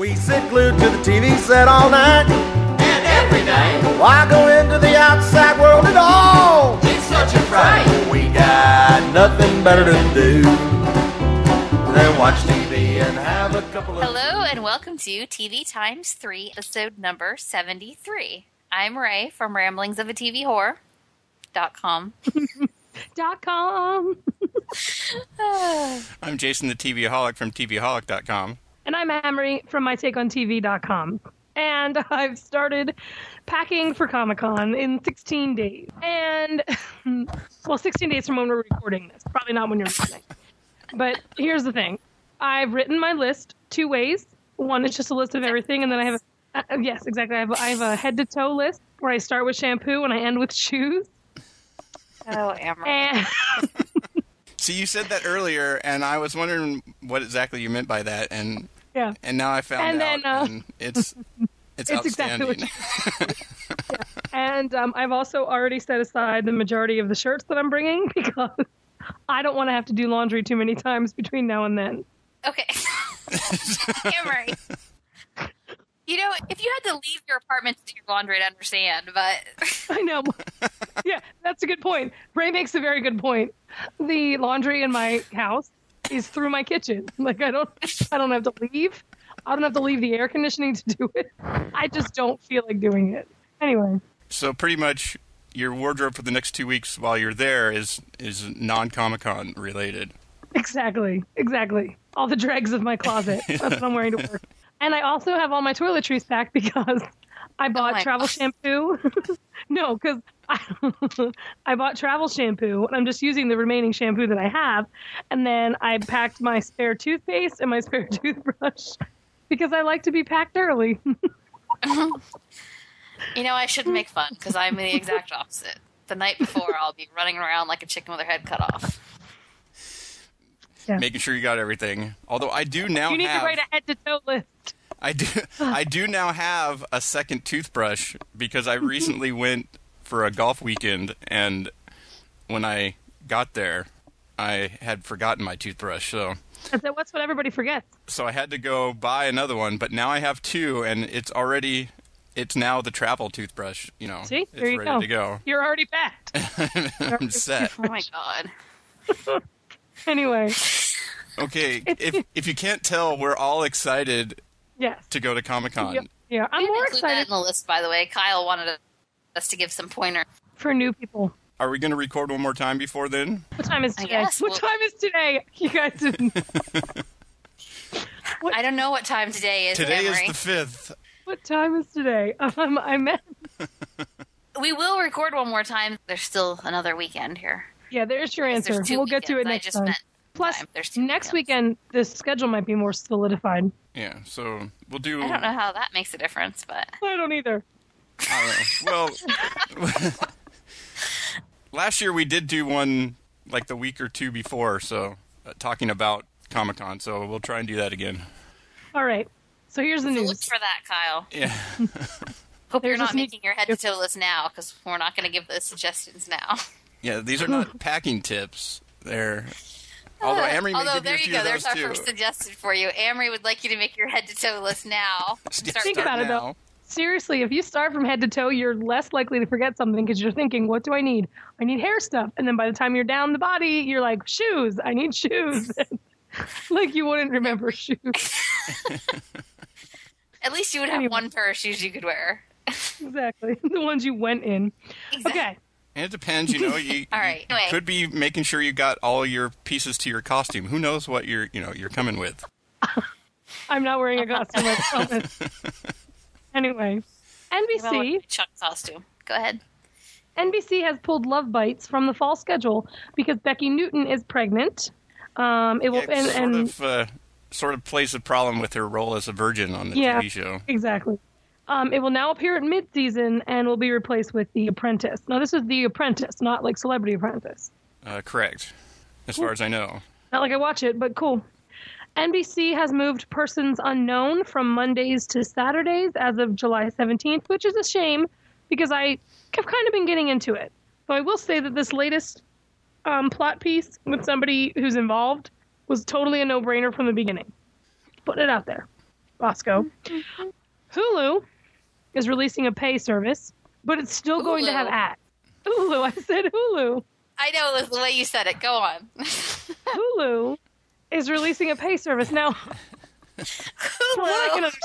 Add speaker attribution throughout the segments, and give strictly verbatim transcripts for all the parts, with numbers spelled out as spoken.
Speaker 1: We sit glued to the T V set all night
Speaker 2: and every night.
Speaker 1: Why go into the outside world at all?
Speaker 2: It's such a fright.
Speaker 1: We got nothing better to do than watch T V and have a couple of...
Speaker 3: Hello and welcome to T V Times three, episode number seventy-three. I'm Ray from ramblings of a T V whore dot com.
Speaker 4: Dot com.
Speaker 5: I'm Jason the TVaholic from T V aholic dot com.
Speaker 4: And I'm Amory from my take on T V dot com. And I've started packing for Comic-Con in sixteen days. And, well, sixteen days from when we're recording this. Probably not when you're listening. But here's the thing. I've written my list two ways. One is just a list of everything, and then I have a, uh, yes, exactly. I have, I have a head-to-toe list where I start with shampoo and I end with shoes.
Speaker 3: Oh, Amory.
Speaker 4: And
Speaker 5: See, you said that earlier, and I was wondering what exactly you meant by that, and
Speaker 4: yeah.
Speaker 5: and now I found
Speaker 4: And
Speaker 5: out,
Speaker 4: then, uh,
Speaker 5: and it's it's,
Speaker 4: It's
Speaker 5: outstanding.
Speaker 4: exactly what yeah. And um, I've also already set aside the majority of the shirts that I'm bringing because I don't want to have to do laundry too many times between now and then.
Speaker 3: Okay. Amory. You know, if you had to leave your apartment to do your laundry, I'd understand, but...
Speaker 4: I know. Yeah, that's a good point. Ray makes a very good point. The laundry in my house is through my kitchen. Like, I don't I don't have to leave. I don't have to leave the air conditioning to do it. I just don't feel like doing it. Anyway.
Speaker 5: So pretty much your wardrobe for the next two weeks while you're there is, is non-Comic-Con related.
Speaker 4: Exactly. Exactly. All the dregs of my closet. That's what I'm wearing to work. And I also have all my toiletries packed because I bought
Speaker 3: oh
Speaker 4: travel
Speaker 3: gosh.
Speaker 4: shampoo. No, because I, I bought travel shampoo, and I'm just using the remaining shampoo that I have. And then I packed my spare toothpaste and my spare toothbrush because I like to be packed early.
Speaker 3: You know, I shouldn't make fun, because I'm the exact opposite. The night before, I'll be running around like a chicken with her head cut off.
Speaker 4: Yeah.
Speaker 5: Making sure you got everything. Although I do now
Speaker 4: You need
Speaker 5: have...
Speaker 4: to write a head-to-toe list.
Speaker 5: I do. I do now have a second toothbrush because I recently went for a golf weekend, and when I got there, I had forgotten my toothbrush. So
Speaker 4: That's what everybody forgets.
Speaker 5: so I had to go buy another one. But now I have two, and it's already. It's now the travel toothbrush. You know,
Speaker 4: See?
Speaker 5: it's
Speaker 4: There you
Speaker 5: ready
Speaker 4: go.
Speaker 5: to go.
Speaker 4: You're already packed.
Speaker 5: I'm set.
Speaker 3: Oh my god.
Speaker 4: Anyway,
Speaker 5: Okay, if if you can't tell, we're all excited
Speaker 4: yes.
Speaker 5: to go to Comic-Con.
Speaker 4: Yeah, yeah. I'm
Speaker 3: We didn't
Speaker 4: more
Speaker 3: include that
Speaker 4: excited
Speaker 3: in the list, by the way. Kyle wanted us to give some pointer.
Speaker 4: for new people.
Speaker 5: Are we going to record one more time before then?
Speaker 4: What time is
Speaker 3: I
Speaker 4: today?
Speaker 3: guess
Speaker 4: What
Speaker 3: we'll-
Speaker 4: time is today? You guys didn't.
Speaker 3: I don't know what time today is,
Speaker 5: Today is
Speaker 3: Amory.
Speaker 5: the fifth.
Speaker 4: What time is today? Um, I meant.
Speaker 3: We will record one more time. There's still another weekend here.
Speaker 4: Yeah, there's your
Speaker 3: There's
Speaker 4: answer.
Speaker 3: two
Speaker 4: We'll get to it
Speaker 3: weekends. I
Speaker 4: next
Speaker 3: just
Speaker 4: time.
Speaker 3: meant
Speaker 4: Plus,
Speaker 3: time. There's two
Speaker 4: next
Speaker 3: weekends.
Speaker 4: weekend the schedule might be more solidified.
Speaker 5: Yeah, so we'll do.
Speaker 3: I don't know how that makes a difference, but...
Speaker 4: I don't either.
Speaker 5: I don't know. Well, last year we did do one like the week or two before, so uh, talking about Comic-Con. So we'll try and do that again.
Speaker 4: All right. So here's the
Speaker 3: So
Speaker 4: news.
Speaker 3: look for that, Kyle.
Speaker 5: Yeah.
Speaker 3: Hope
Speaker 4: There's
Speaker 3: you're not
Speaker 4: just need-
Speaker 3: making your head-to-toe list now, because we're not going to give those suggestions now.
Speaker 5: Yeah, these are not packing tips. They're. Although Amory may
Speaker 3: Although,
Speaker 5: give you
Speaker 3: there
Speaker 5: a
Speaker 3: you
Speaker 5: few
Speaker 3: go.
Speaker 5: of
Speaker 3: There's
Speaker 5: those
Speaker 3: our
Speaker 5: too.
Speaker 3: first suggestion for you. Amory would like you to make your head-to-toe list now.
Speaker 5: Start
Speaker 3: Start
Speaker 4: Think about it,
Speaker 5: now.
Speaker 4: though. Seriously, if you start from head to toe, you're less likely to forget something because you're thinking, what do I need? I need hair stuff. And then by the time you're down the body, you're like, shoes. I need shoes. Like you wouldn't remember shoes.
Speaker 3: At least you would have
Speaker 4: Anyway.
Speaker 3: one pair of shoes you could wear.
Speaker 4: Exactly. The ones you went in.
Speaker 3: Exactly.
Speaker 4: Okay.
Speaker 5: And it depends, you know. You,
Speaker 3: All right.
Speaker 5: you
Speaker 3: Anyway.
Speaker 5: could be making sure you got all your pieces to your costume. Who knows what you're, you know, you're coming with?
Speaker 4: I'm not wearing a costume, I promise. Anyway, N B
Speaker 3: Well, what
Speaker 4: C
Speaker 3: a Chuck costume. Go ahead.
Speaker 4: N B C has pulled Love Bites from the fall schedule because Becky Newton is pregnant. Um, it will
Speaker 5: Yeah, it
Speaker 4: and,
Speaker 5: sort
Speaker 4: and
Speaker 5: of uh, sort of plays a problem with her role as a virgin on the
Speaker 4: Yeah.
Speaker 5: T V show.
Speaker 4: exactly. Um, it will now appear at mid-season and will be replaced with The Apprentice. Now, this is The Apprentice, not like Celebrity Apprentice.
Speaker 5: Uh, correct, as far as I know.
Speaker 4: Not like I watch it, but cool. N B C has moved Persons Unknown from Mondays to Saturdays as of July seventeenth, which is a shame because I have kind of been getting into it. So I will say that this latest um, plot piece with somebody who's involved was totally a no-brainer from the beginning. Put it out there. Bosco. Hulu is releasing a pay service, but it's still Hulu. going to have ads. Hulu, I said Hulu.
Speaker 3: I know the way you said it. Go on.
Speaker 4: Hulu is releasing a pay service. Now,
Speaker 3: Hulu.
Speaker 4: From what I can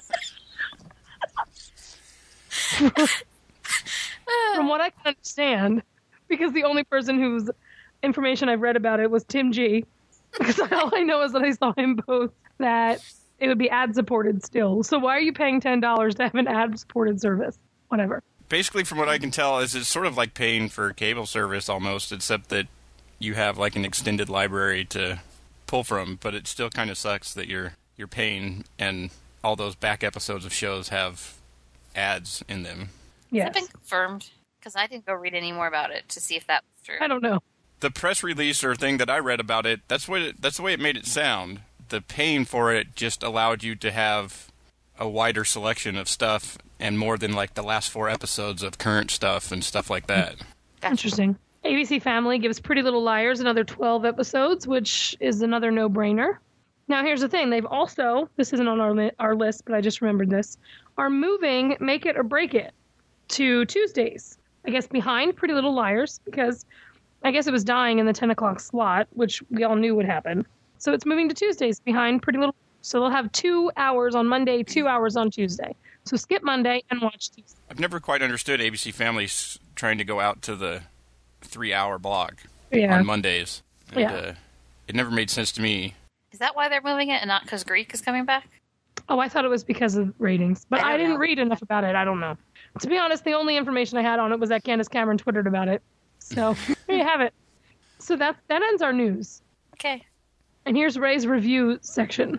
Speaker 4: understand, from what I can understand, because the only person whose information I've read about it was Tim G, because all I know is that I saw him post that it would be ad-supported still. So why are you paying ten dollars to have an ad-supported service? Whatever.
Speaker 5: Basically, from what I can tell, is it's sort of like paying for cable service almost, except that you have like an extended library to pull from, but it still kind of sucks that you're you're paying and all those back episodes of shows have ads in them.
Speaker 4: Yes.
Speaker 3: Has it been confirmed? Because I didn't go read any more about it to see if that was true.
Speaker 4: I don't know.
Speaker 5: The press release or thing that I read about it, that's what it, that's the way it made it sound. The paying for it just allowed you to have a wider selection of stuff and more than like the last four episodes of current stuff and stuff like that.
Speaker 3: Gotcha.
Speaker 4: Interesting. A B C Family gives Pretty Little Liars another twelve episodes, which is another no-brainer. Now, here's the thing. They've also, this isn't on our, li- our list, but I just remembered this, are moving Make It or Break It to Tuesdays. I guess behind Pretty Little Liars, because I guess it was dying in the ten o'clock slot, which we all knew would happen. So it's moving to Tuesdays behind Pretty Little. So they'll have two hours on Monday, two hours on Tuesday. So skip Monday and watch Tuesday.
Speaker 5: I've never quite understood A B C Family's trying to go out to the three-hour block
Speaker 4: Yeah.
Speaker 5: on Mondays. And,
Speaker 4: Yeah.
Speaker 5: uh, it never made sense to me.
Speaker 3: Is that why they're moving it and not because Greek is coming back?
Speaker 4: Oh, I thought it was because of ratings, but
Speaker 3: I don't
Speaker 4: I, didn't
Speaker 3: know.
Speaker 4: read enough about it. I don't know. To be honest, the only information I had on it was that Candace Cameron twittered about it. So there you have it. So that that ends our news.
Speaker 3: Okay.
Speaker 4: And here's Ray's review section.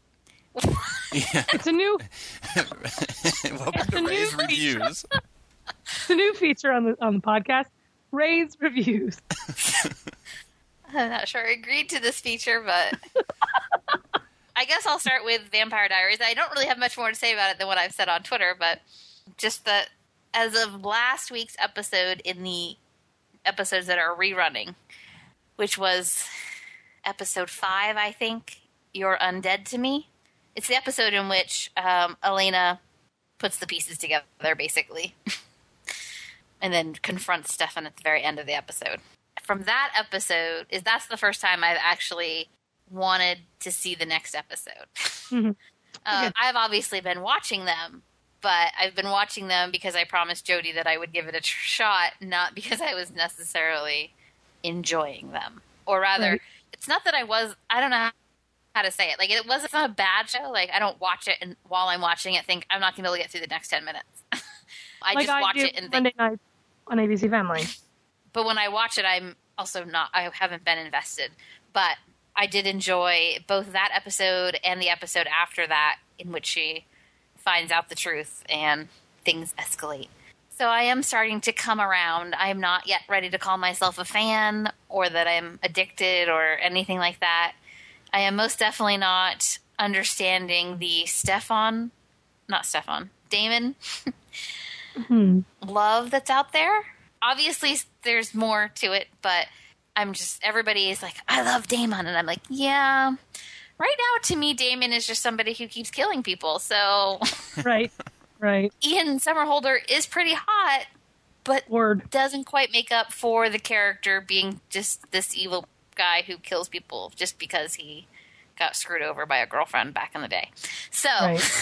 Speaker 5: Yeah.
Speaker 4: It's a new
Speaker 5: Welcome to
Speaker 4: a new
Speaker 5: Ray's
Speaker 4: feature.
Speaker 5: Reviews.
Speaker 4: it's a new feature on the on the podcast. Ray's reviews.
Speaker 3: I'm not sure I agreed to this feature, but I guess I'll start with Vampire Diaries. I don't really have much more to say about it than what I've said on Twitter, but just that as of last week's episode in the episodes that are rerunning, which was episode five, I think, You're Undead to Me. It's the episode in which um, Elena puts the pieces together, basically, and then confronts Stefan at the very end of the episode. From that episode, is that's the first time I've actually wanted to see the next episode.
Speaker 4: Mm-hmm.
Speaker 3: uh,
Speaker 4: Okay.
Speaker 3: I've obviously been watching them, but I've been watching them because I promised Jody that I would give it a tr- shot, not because I was necessarily enjoying them. Or rather,
Speaker 4: Right.
Speaker 3: it's not that I was, I don't know how to say it. Like, it wasn't a bad show. Like, I don't watch it and while I'm watching it think, I'm not going to be able to get through the next ten minutes. I
Speaker 4: like
Speaker 3: just
Speaker 4: I
Speaker 3: watch
Speaker 4: do
Speaker 3: it and think,
Speaker 4: Monday night on A B C Family.
Speaker 3: but when I watch it, I'm also not, I haven't been invested. But I did enjoy both that episode and the episode after that, in which she finds out the truth and things escalate. So I am starting to come around. I am not yet ready to call myself a fan or that I'm addicted or anything like that. I am most definitely not understanding the Stefan, not Stefan, Damon
Speaker 4: Hmm.
Speaker 3: love that's out there. Obviously, there's more to it, but I'm just, everybody is like, I love Damon. And I'm like, yeah. Right now, to me, Damon is just somebody who keeps killing people. So
Speaker 4: Right. Right.
Speaker 3: Ian Somerhalder is pretty hot, but
Speaker 4: Word.
Speaker 3: doesn't quite make up for the character being just this evil guy who kills people just because he got screwed over by a girlfriend back in the day. So
Speaker 4: Right.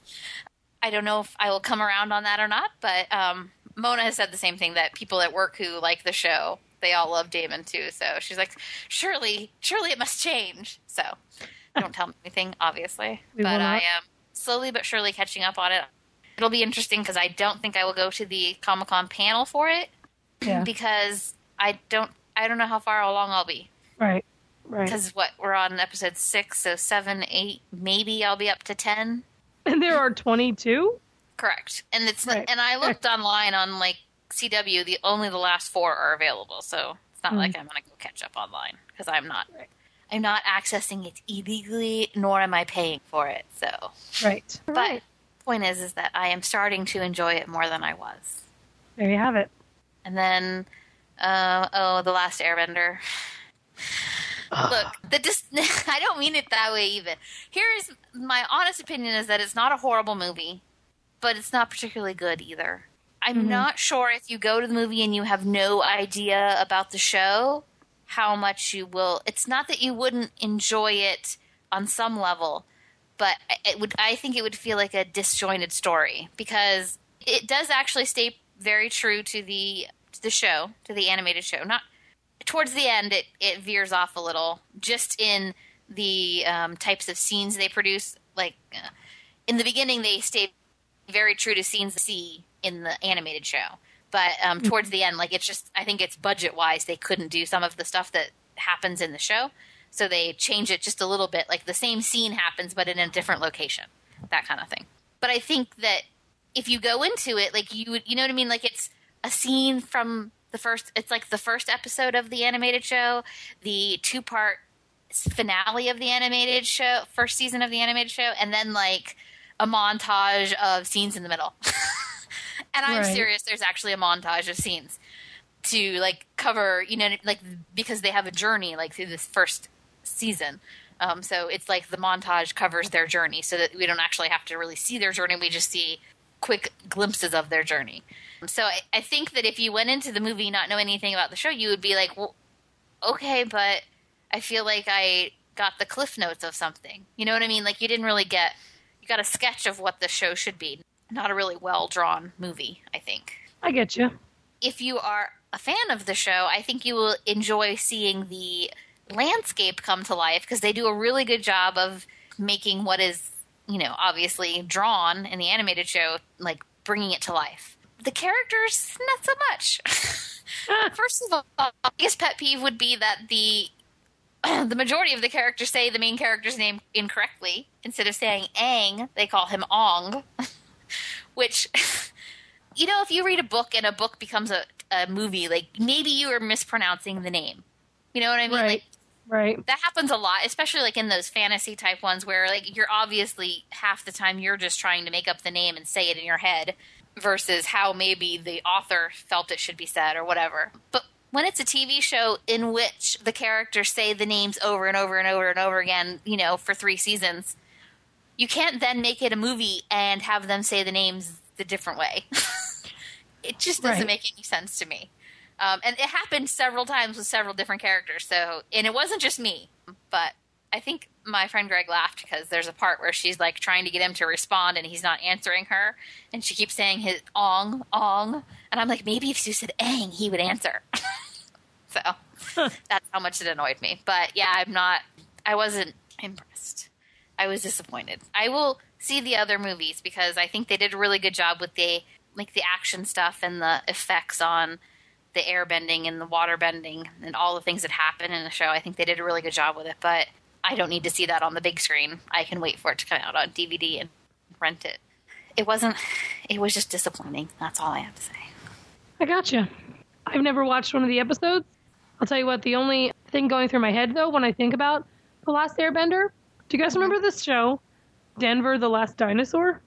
Speaker 3: I don't know if I will come around on that or not, but um, Mona has said the same thing, that people at work who like the show, they all love Damon too. So she's like, surely, surely it must change. So don't tell me anything, obviously.
Speaker 4: We
Speaker 3: but
Speaker 4: will not.
Speaker 3: I am slowly but surely catching up on it. It'll be interesting because I don't think I will go to the Comic-Con panel for it
Speaker 4: Yeah.
Speaker 3: because I don't I don't know how far along I'll be.
Speaker 4: Right. Right.
Speaker 3: Because what, we're on episode six, so seven, eight, maybe I'll be up to ten.
Speaker 4: And there are twenty-two?
Speaker 3: Correct. And it's
Speaker 4: Right.
Speaker 3: and I looked online on like C W, the only the last four are available, so it's not
Speaker 4: Mm.
Speaker 3: like I'm gonna go catch up online because I'm not
Speaker 4: Right.
Speaker 3: I'm not accessing it illegally, nor am I paying for it. So,
Speaker 4: Right.
Speaker 3: but
Speaker 4: Right.
Speaker 3: point is, is that I am starting to enjoy it more than I was.
Speaker 4: There you have it.
Speaker 3: And then, uh, oh, The Last Airbender. Look, the dis- I don't mean it that way even. Here's my honest opinion is that it's not a horrible movie, but it's not particularly good either. I'm
Speaker 4: Mm-hmm.
Speaker 3: not sure if you go to the movie and you have no idea about the show, how much you will. It's not that you wouldn't enjoy it on some level, but it would. I think it would feel like a disjointed story because it does actually stay very true to the to the show, to the animated show. Not towards the end, it it veers off a little, just in the um, types of scenes they produce. Like uh, in the beginning, they stayed very true to scenes you see in the animated show, but um, towards the end, like it's just, I think it's budget wise, they couldn't do some of the stuff that happens in the show, so they change it just a little bit. Like the same scene happens, but in a different location, that kind of thing. But I think that if you go into it, like you would, you know what I mean? Like it's a scene from the first, it's like the first episode of the animated show, the two part finale of the animated show, first season of the animated show, and then like a montage of scenes in the middle. And I'm
Speaker 4: Right.
Speaker 3: serious, there's actually a montage of scenes to like cover, you know, like because they have a journey like through this first season. Um, so it's like the montage covers their journey so that we don't actually have to really see their journey. We just see quick glimpses of their journey. So I, I think that if you went into the movie not knowing anything about the show, you would be like, well, okay, but I feel like I got the cliff notes of something. You know what I mean? Like you didn't really get, you got a sketch of what the show should be. Not a really well-drawn movie, I think.
Speaker 4: I get you.
Speaker 3: If you are a fan of the show, I think you will enjoy seeing the landscape come to life because they do a really good job of making what is, you know, obviously drawn in the animated show, like bringing it to life. The characters, not so much. First of all, my biggest pet peeve would be that the the majority of the characters say the main character's name incorrectly. Instead of saying Aang, they call him Ong. Which, you know, if you read a book and a book becomes a, a movie, like maybe you are mispronouncing the name. You know what I mean?
Speaker 4: Right.
Speaker 3: Like
Speaker 4: Right.
Speaker 3: that happens a lot, especially like in those fantasy type ones where like you're obviously half the time you're just trying to make up the name and say it in your head versus how maybe the author felt it should be said or whatever. But when it's a T V show in which the characters say the names over and over and over and over again, you know, for three seasons, you can't then make it a movie and have them say the names the different way. It just doesn't
Speaker 4: Right.
Speaker 3: make any sense to me. Um, and it happened several times with several different characters. So, and it wasn't just me, but I think my friend Greg laughed because there's a part where she's like trying to get him to respond and he's not answering her. And she keeps saying his ong, ong. And I'm like, maybe if you said Aang, he would answer. So that's how much it annoyed me. But yeah, I'm not, I wasn't impressed. I was disappointed. I will see the other movies because I think they did a really good job with the like the action stuff and the effects on the airbending and the water bending and all the things that happen in the show. I think they did a really good job with it, but I don't need to see that on the big screen. I can wait for it to come out on D V D and rent it. It wasn't, it was just disappointing. That's all I have to say.
Speaker 4: I gotcha. I've never watched one of the episodes. I'll tell you what, the only thing going through my head, though, when I think about The Last Airbender, do you guys remember this show, Denver the Last Dinosaur?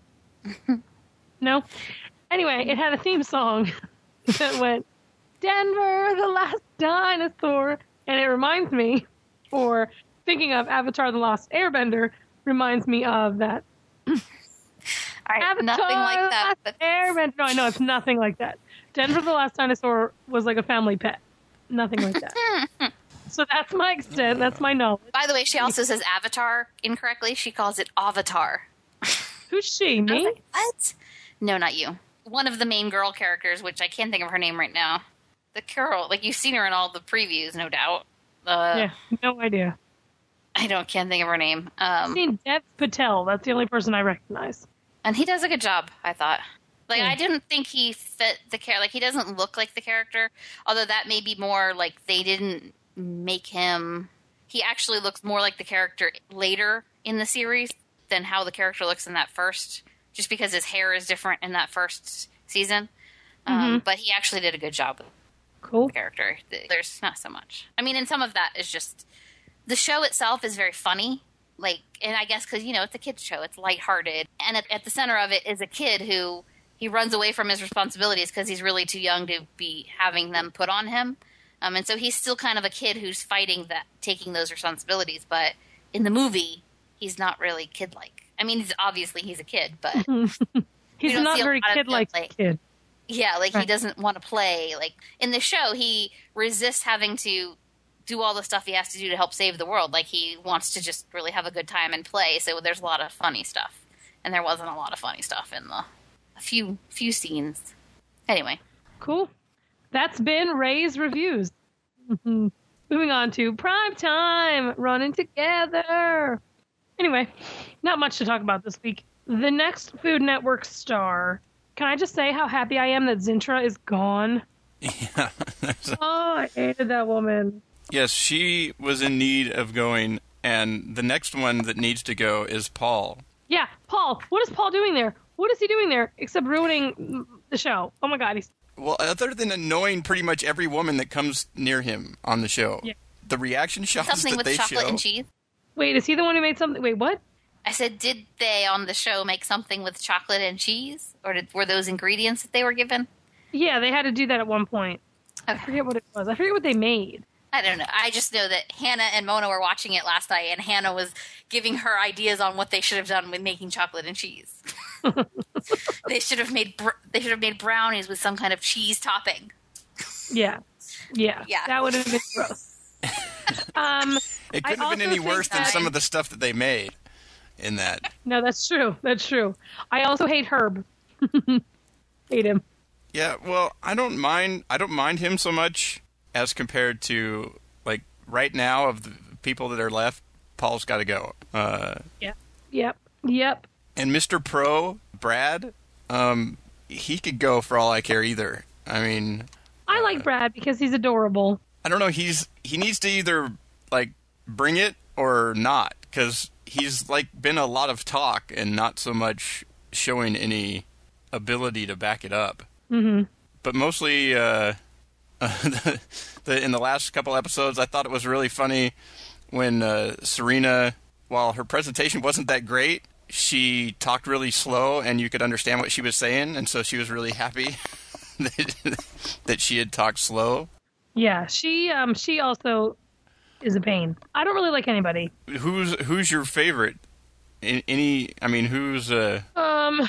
Speaker 4: No? Anyway, it had a theme song that went, Denver the Last Dinosaur. And it reminds me, or thinking of Avatar the Last Airbender, reminds me of that.
Speaker 3: All right,
Speaker 4: Avatar
Speaker 3: nothing like
Speaker 4: the
Speaker 3: that.
Speaker 4: Last
Speaker 3: But
Speaker 4: Airbender. No, I know, it's nothing like that. Denver the Last Dinosaur was like a family pet. Nothing like that. So that's my extent. That's my knowledge.
Speaker 3: by the way, she also says Avatar incorrectly. She calls it Avatar.
Speaker 4: Who's she?
Speaker 3: I was
Speaker 4: Me?
Speaker 3: like, what? No, not you. One of the main girl characters, which I can't think of her name right now. The girl, like you've seen her in all the previews, no doubt. Uh,
Speaker 4: Yeah, no idea.
Speaker 3: I don't can't think of her name.
Speaker 4: I've
Speaker 3: Um,
Speaker 4: seen Dev Patel. That's the only person I recognize.
Speaker 3: and he does a good job, I thought. Like
Speaker 4: Yeah.
Speaker 3: I didn't think he fit the character. Like he doesn't look like the character. Although that may be more like they didn't make him. He actually looks more like the character later in the series than how the character looks in that first. Just because his hair is different in that first season. Um, But he actually did a good job with
Speaker 4: Cool.
Speaker 3: the character. There's not so much. I mean, and some of that is just the show itself is very funny. Like, and I guess because you know it's a kids show, it's lighthearted, and at, at the center of it is a kid who he runs away from his responsibilities because he's really too young to be having them put on him. Um, and so he's still kind of a kid who's fighting that, taking those responsibilities. But in the movie, he's not really kid-like. I mean, he's, obviously he's a kid, but
Speaker 4: he's
Speaker 3: don't
Speaker 4: not
Speaker 3: see a
Speaker 4: very
Speaker 3: lot of
Speaker 4: kid-like
Speaker 3: him, like-
Speaker 4: kid.
Speaker 3: yeah, like
Speaker 4: Right.
Speaker 3: he doesn't want to play. Like in the show, he resists having to do all the stuff he has to do to help save the world. Like he wants to just really have a good time and play. So there's a lot of funny stuff, and there wasn't a lot of funny stuff in the a few few scenes. Anyway,
Speaker 4: Cool. That's been Ray's reviews. Moving on to Prime Time, Running Together. Anyway, not much to talk about this week. The next Food Network star. Can I just say how happy I am that Zintra is gone?
Speaker 5: Yeah.
Speaker 4: Oh, I hated that woman.
Speaker 5: Yes, she was in need of going, and the next one that needs to go is Paul.
Speaker 4: Yeah, Paul. What is Paul doing there? What is he doing there except ruining the show? Oh my God, he's
Speaker 5: Well, other than annoying pretty much every woman that comes near him on the show,
Speaker 4: Yeah.
Speaker 5: the reaction shots
Speaker 3: something
Speaker 5: that
Speaker 3: with
Speaker 5: they
Speaker 3: chocolate
Speaker 5: show.
Speaker 3: and cheese.
Speaker 4: Wait, is he the one who made something? Wait, what?
Speaker 3: I said, did they on the show make something with chocolate and cheese, or did, were those ingredients that they were given?
Speaker 4: Yeah, they had to do that at one point. I
Speaker 3: Okay.
Speaker 4: forget what it was. I forget what they made.
Speaker 3: I don't know. I just know that Hannah and Mona were watching it last night, and Hannah was giving her ideas on what they should have done with making chocolate and cheese. They should have made br- they should have made brownies with some kind of cheese topping.
Speaker 4: Yeah. Yeah.
Speaker 3: Yeah.
Speaker 4: That would have been gross. um,
Speaker 5: It
Speaker 4: I
Speaker 5: couldn't have been
Speaker 4: also
Speaker 5: any
Speaker 4: think
Speaker 5: worse than
Speaker 3: that-
Speaker 5: some of the stuff that they made in that.
Speaker 4: no, that's true. That's true. I also hate Herb. Hate him.
Speaker 5: Yeah, well, I don't mind. I don't mind him so much as compared to like right now of the people that are left. Paul's got to go. Uh,
Speaker 4: Yep. Yep. Yep.
Speaker 5: and Mister Pro, Brad, um, he could go for all I care either. I mean,
Speaker 4: I like Brad because he's adorable.
Speaker 5: I don't know. He's he needs to either like bring it or not, because he's like been a lot of talk and not so much showing any ability to back it up.
Speaker 4: Mm-hmm.
Speaker 5: But mostly, uh, the, the in the last couple episodes, I thought it was really funny when uh, Serena, while her presentation wasn't that great, she talked really slow and you could understand what she was saying, and so she was really happy that, that she had talked slow.
Speaker 4: Yeah, she um she also is a pain. I don't really like anybody.
Speaker 5: Who's who's your favorite? In, any? I mean, who's? Uh,
Speaker 4: Um,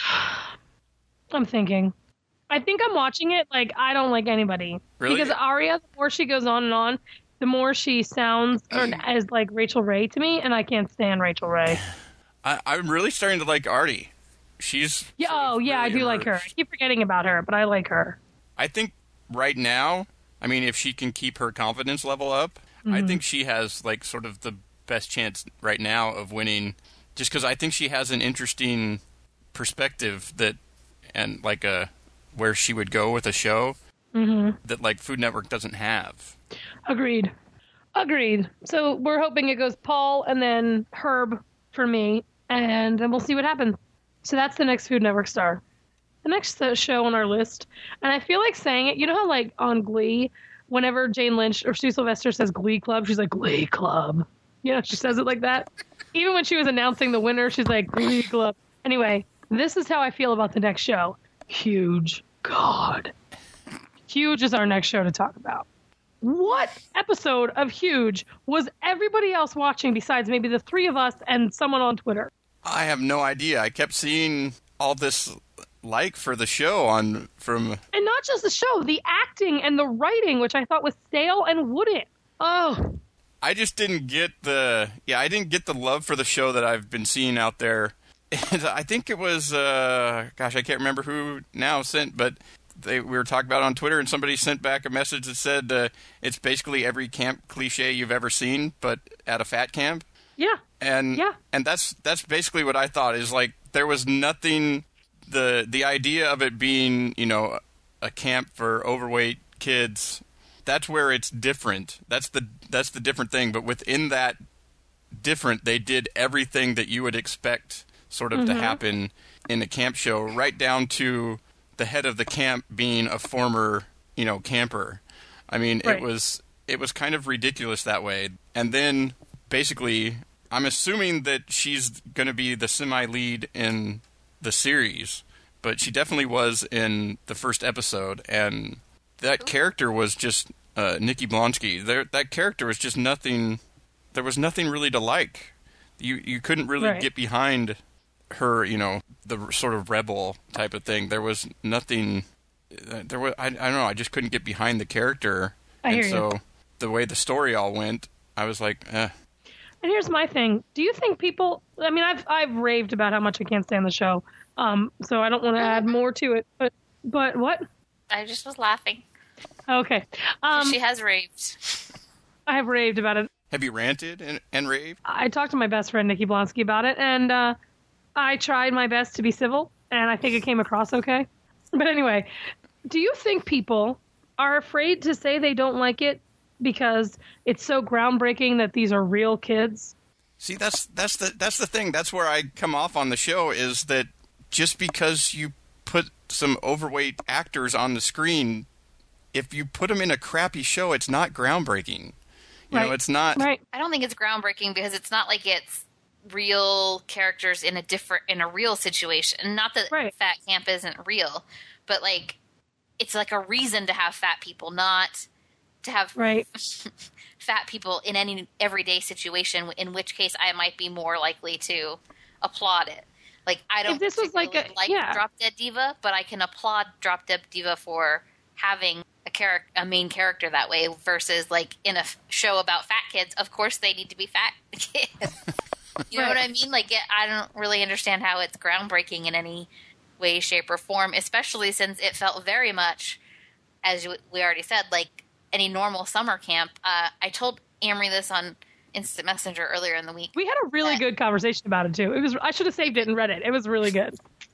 Speaker 4: I'm thinking. I think I'm watching it like I don't like anybody.
Speaker 5: Really?
Speaker 4: Because Arya, the more she goes on and on, the more she sounds or as like Rachel Ray to me, and I can't stand Rachel Ray.
Speaker 5: I, I'm really starting to like Artie. She's
Speaker 4: Yeah,
Speaker 5: sort of
Speaker 4: oh yeah, I
Speaker 5: really
Speaker 4: do like her. I
Speaker 5: emerged.
Speaker 4: keep forgetting about her, but I like her.
Speaker 5: I think right now, I mean, if she can keep her confidence level up, I think she has like sort of the best chance right now of winning. Just because I think she has an interesting perspective that, and like a where she would go with a show
Speaker 4: Mm-hmm.
Speaker 5: that like Food Network doesn't have.
Speaker 4: Agreed. Agreed. So we're hoping it goes Paul and then Herb for me, and then we'll see what happens. So that's the next Food Network star. The next uh, show on our list, and I feel like saying it, you know how like on Glee, whenever Jane Lynch or Sue Sylvester says Glee Club, she's like, Glee Club. You know, she says it like that. Even when she was announcing the winner, she's like, Glee Club. Anyway, this is how I feel about the next show. Huge. God. Huge is our next show to talk about. What episode of Huge was everybody else watching besides maybe the three of us and someone on Twitter?
Speaker 5: I have no idea. I kept seeing all this like for the show on from.
Speaker 4: And not just the show, the acting and the writing, which I thought was stale and wouldn't. Oh,
Speaker 5: I just didn't get the yeah. I didn't get the love for the show that I've been seeing out there. And I think it was uh, gosh, I can't remember who now sent, but they we were talking about it on Twitter, and somebody sent back a message that said uh, it's basically every camp cliche you've ever seen, but at a fat camp.
Speaker 4: yeah.
Speaker 5: And
Speaker 4: Yeah.
Speaker 5: and that's that's basically what I thought is like there was nothing. The the idea of it being, you know, a camp for overweight kids, that's where it's different. That's the that's the different thing. But within that different, they did everything that you would expect sort of to happen in a camp show, right down to the head of the camp being a former, you know, camper. I mean,
Speaker 4: Right.
Speaker 5: it was it was kind of ridiculous that way. And then basically, I'm assuming that she's going to be the semi-lead in the series, but she definitely was in the first episode, and that character was just uh, Nikki Blonsky. There, that character was just nothing. There was nothing really to like. You you couldn't really
Speaker 4: Right.
Speaker 5: get behind her. You know, the sort of rebel type of thing. There was nothing. uh, There was I, I don't know. I just couldn't get behind the character.
Speaker 4: I
Speaker 5: and
Speaker 4: hear you.
Speaker 5: so the way the story all went, I was like, eh.
Speaker 4: And here's my thing. Do you think people, I mean, I've I've raved about how much I can't stand the show, um, so I don't want to add more to it, but but what?
Speaker 3: I just was laughing.
Speaker 4: Okay. Um,
Speaker 3: She has raved.
Speaker 4: I have raved about it.
Speaker 5: Have you ranted and, and raved?
Speaker 4: I talked to my best friend, Nikki Blonsky, about it, and uh, I tried my best to be civil, and I think it came across okay. But anyway, do you think people are afraid to say they don't like it because it's so groundbreaking that these are real kids?
Speaker 5: See, that's that's the that's the thing. That's where I come off on the show, is that just because you put some overweight actors on the screen, if you put them in a crappy show, it's not groundbreaking. You
Speaker 4: Right.
Speaker 5: know, it's not.
Speaker 4: Right.
Speaker 3: I don't think it's groundbreaking because it's not like it's real characters in a different in a real situation. Not that
Speaker 4: Right.
Speaker 3: fat camp isn't real, but like it's like a reason to have fat people, not to have
Speaker 4: Right.
Speaker 3: fat people in any everyday situation. In which case, I might be more likely to applaud it. Like I don't
Speaker 4: If this was like
Speaker 3: particularly
Speaker 4: a-
Speaker 3: like
Speaker 4: yeah.
Speaker 3: Drop Dead Diva, but I can applaud Drop Dead Diva for having a character, a main character that way, versus like in a f- show about fat kids. Of course, they need to be fat kids. You know
Speaker 4: Right.
Speaker 3: what I mean? Like, it, I don't really understand how it's groundbreaking in any way, shape, or form, especially since it felt very much, as you- we already said, like any normal summer camp. Uh, I told Amory this on Instant Messenger earlier in the week.
Speaker 4: We had a really
Speaker 3: But-
Speaker 4: good conversation about it too. It was I should have saved it and read it. It was really good.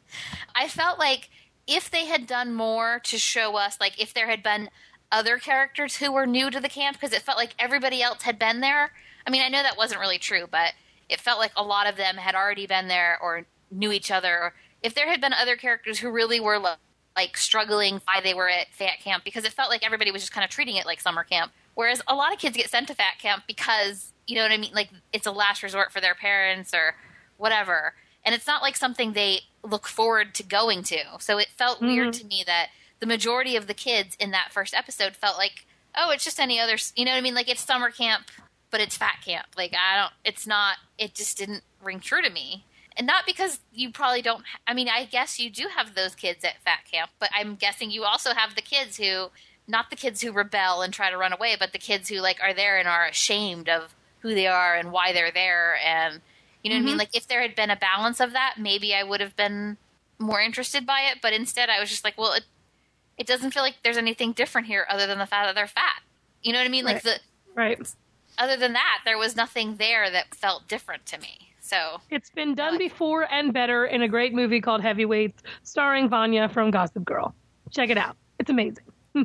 Speaker 3: I felt like if they had done more to show us, like if there had been other characters who were new to the camp, because it felt like everybody else had been there. I mean, I know that wasn't really true, but it felt like a lot of them had already been there or knew each other. Or if there had been other characters who really were lo- like struggling why they were at fat camp, because it felt like everybody was just kind of treating it like summer camp. Whereas a lot of kids get sent to fat camp because, you know what I mean? Like it's a last resort for their parents or whatever. And it's not like something they look forward to going to. So it felt weird to me that the majority of the kids in that first episode felt like, oh, it's just any other, you know what I mean? Like it's summer camp, but it's fat camp. Like I don't, it's not, it just didn't ring true to me. And not because you probably don't, I mean, I guess you do have those kids at fat camp, but I'm guessing you also have the kids who, not the kids who rebel and try to run away, but the kids who like are there and are ashamed of who they are and why they're there. And you know what I mean? Like if there had been a balance of that, maybe I would have been more interested by it. But instead I was just like, well, it, it doesn't feel like there's anything different here other than the fact that they're fat. You know what I mean? Like the,
Speaker 4: Right.
Speaker 3: other than that, there was nothing there that felt different to me. So
Speaker 4: It's been done before and better in a great movie called Heavyweights, starring Vanya from Gossip Girl. Check it out. It's amazing.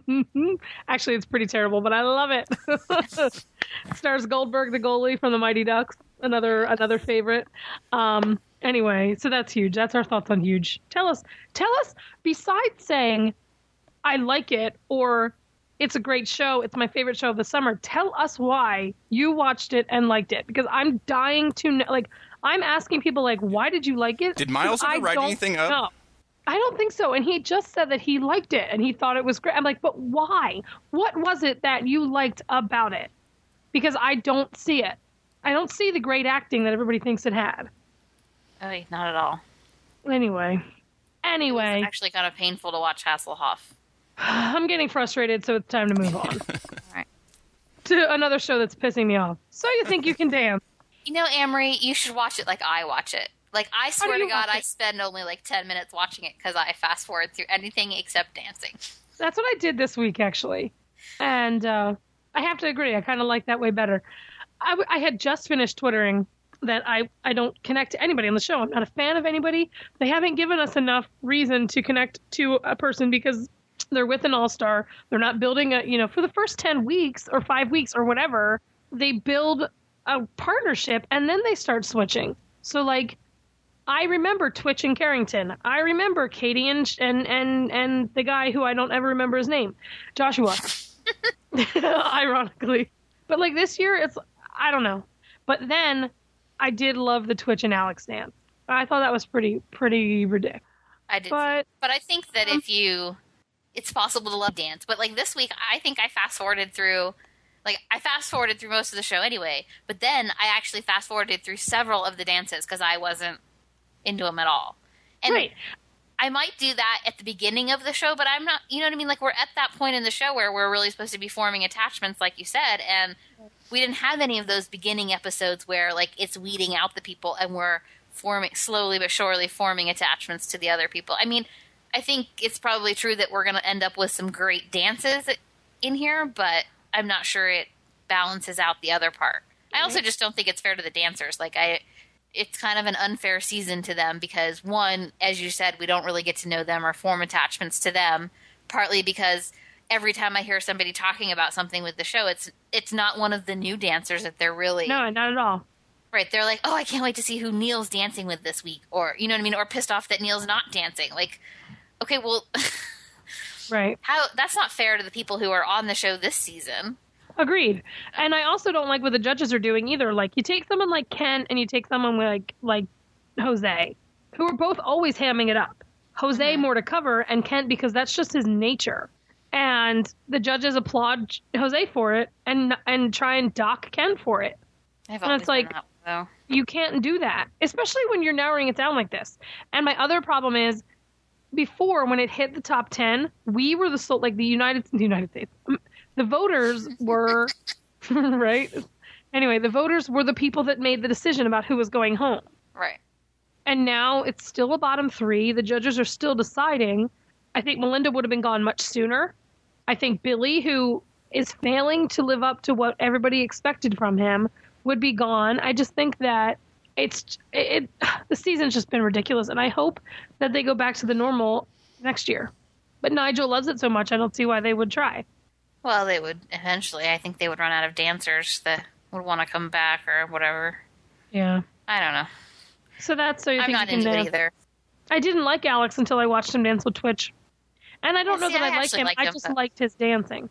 Speaker 4: Actually, it's pretty terrible, but I love it. Stars Goldberg, the goalie from the Mighty Ducks, another another favorite. Um, anyway, so that's Huge. That's our thoughts on Huge. Tell us, tell us. Besides saying I like it or it's a great show, it's my favorite show of the summer, tell us why you watched it and liked it, because I'm dying to know. Like, I'm asking people, like, why did you like it?
Speaker 5: Did Miles
Speaker 4: I
Speaker 5: ever write
Speaker 4: don't
Speaker 5: anything up?
Speaker 4: know. I don't think so. And he just said that he liked it and he thought it was great. I'm like, but why? What was it that you liked about it? Because I don't see it. I don't see the great acting that everybody thinks it had.
Speaker 3: oh, not at all.
Speaker 4: Anyway.
Speaker 3: It
Speaker 4: Anyway,
Speaker 3: was actually kind of painful to watch Hasselhoff.
Speaker 4: I'm getting frustrated, so it's time to move on
Speaker 3: Right.
Speaker 4: to another show that's pissing me off. So You Think You Can Dance.
Speaker 3: You know, Amory, you should watch it like I watch it. Like, I swear
Speaker 4: do
Speaker 3: to
Speaker 4: you
Speaker 3: God,
Speaker 4: watch
Speaker 3: I
Speaker 4: it?
Speaker 3: spend only like ten minutes watching it because I fast forward through anything except dancing.
Speaker 4: That's what I did this week, actually. And uh, I have to agree. I kind of like that way better. I, w- I had just finished twittering that I, I don't connect to anybody on the show. I'm not a fan of anybody. They haven't given us enough reason to connect to a person because they're with an all-star. They're not building a, you know, for the first ten weeks or five weeks or whatever, they build a partnership and then they start switching. So, like, I remember Twitch and Carrington. I remember Katie and and and and the guy who I don't ever remember his name, Joshua. Ironically, but like this year, it's I don't know. But then I did love the Twitch and Alex dance. I thought that was pretty pretty ridiculous.
Speaker 3: I did,
Speaker 4: But-
Speaker 3: too. But I think that
Speaker 4: um,
Speaker 3: if you it's possible to love dance. But like this week, I think I fast forwarded through, like I fast forwarded through most of the show anyway. But then I actually fast forwarded through several of the dances because I wasn't into them at all. And
Speaker 4: right.
Speaker 3: I might do that at the beginning of the show, but I'm not, you know what I mean? Like, we're at that point in the show where we're really supposed to be forming attachments, like you said, and we didn't have any of those beginning episodes where, like, it's weeding out the people and we're forming, slowly but surely forming attachments to the other people. I mean, I think it's probably true that we're going to end up with some great dances in here, but I'm not sure it balances out the other part. I also just don't think it's fair to the dancers. Like, I... It's kind of an unfair season to them because, one, as you said, we don't really get to know them or form attachments to them, partly because every time I hear somebody talking about something with the show, it's it's not one of the new dancers that they're really...
Speaker 4: No, not at all.
Speaker 3: Right, they're like, oh, I can't wait to see who Neil's dancing with this week, or, you know what I mean, or pissed off that Neil's not dancing. Like, okay, well...
Speaker 4: right.
Speaker 3: how that's not fair to the people who are on the show this season.
Speaker 4: Agreed. And I also don't like what the judges are doing either. Like, you take someone like Ken and you take someone like like Jose, who are both always hamming it up. Jose
Speaker 3: Mm-hmm.
Speaker 4: more to cover, and Ken because that's just his nature. And the judges applaud Jose for it and and try and dock Ken for it.
Speaker 3: I've
Speaker 4: And
Speaker 3: always
Speaker 4: it's like,
Speaker 3: done that, though.
Speaker 4: You can't do that, especially when you're narrowing it down like this. And my other problem is, before, when it hit the top ten, we were the so like the United the United States. The voters were, right? Anyway, the voters were the people that made the decision about who was going home.
Speaker 3: Right.
Speaker 4: And now it's still a bottom three. The judges are still deciding. I think Melinda would have been gone much sooner. I think Billy, who is failing to live up to what everybody expected from him, would be gone. I just think that it's it, it the season's just been ridiculous, and I hope that they go back to the normal next year. But Nigel loves it so much, I don't see why they would try.
Speaker 3: Well, they would eventually. I think they would run out of dancers that would want to come back or whatever.
Speaker 4: Yeah.
Speaker 3: I don't know.
Speaker 4: So that's so you
Speaker 3: I'm
Speaker 4: think
Speaker 3: not
Speaker 4: you can
Speaker 3: into
Speaker 4: dance.
Speaker 3: it either.
Speaker 4: I didn't like Alex until I watched him dance with Twitch. And I don't
Speaker 3: Yeah,
Speaker 4: know
Speaker 3: see,
Speaker 4: that
Speaker 3: I
Speaker 4: I, like
Speaker 3: actually
Speaker 4: him.
Speaker 3: liked
Speaker 4: I
Speaker 3: him,
Speaker 4: just
Speaker 3: but-
Speaker 4: liked his dancing.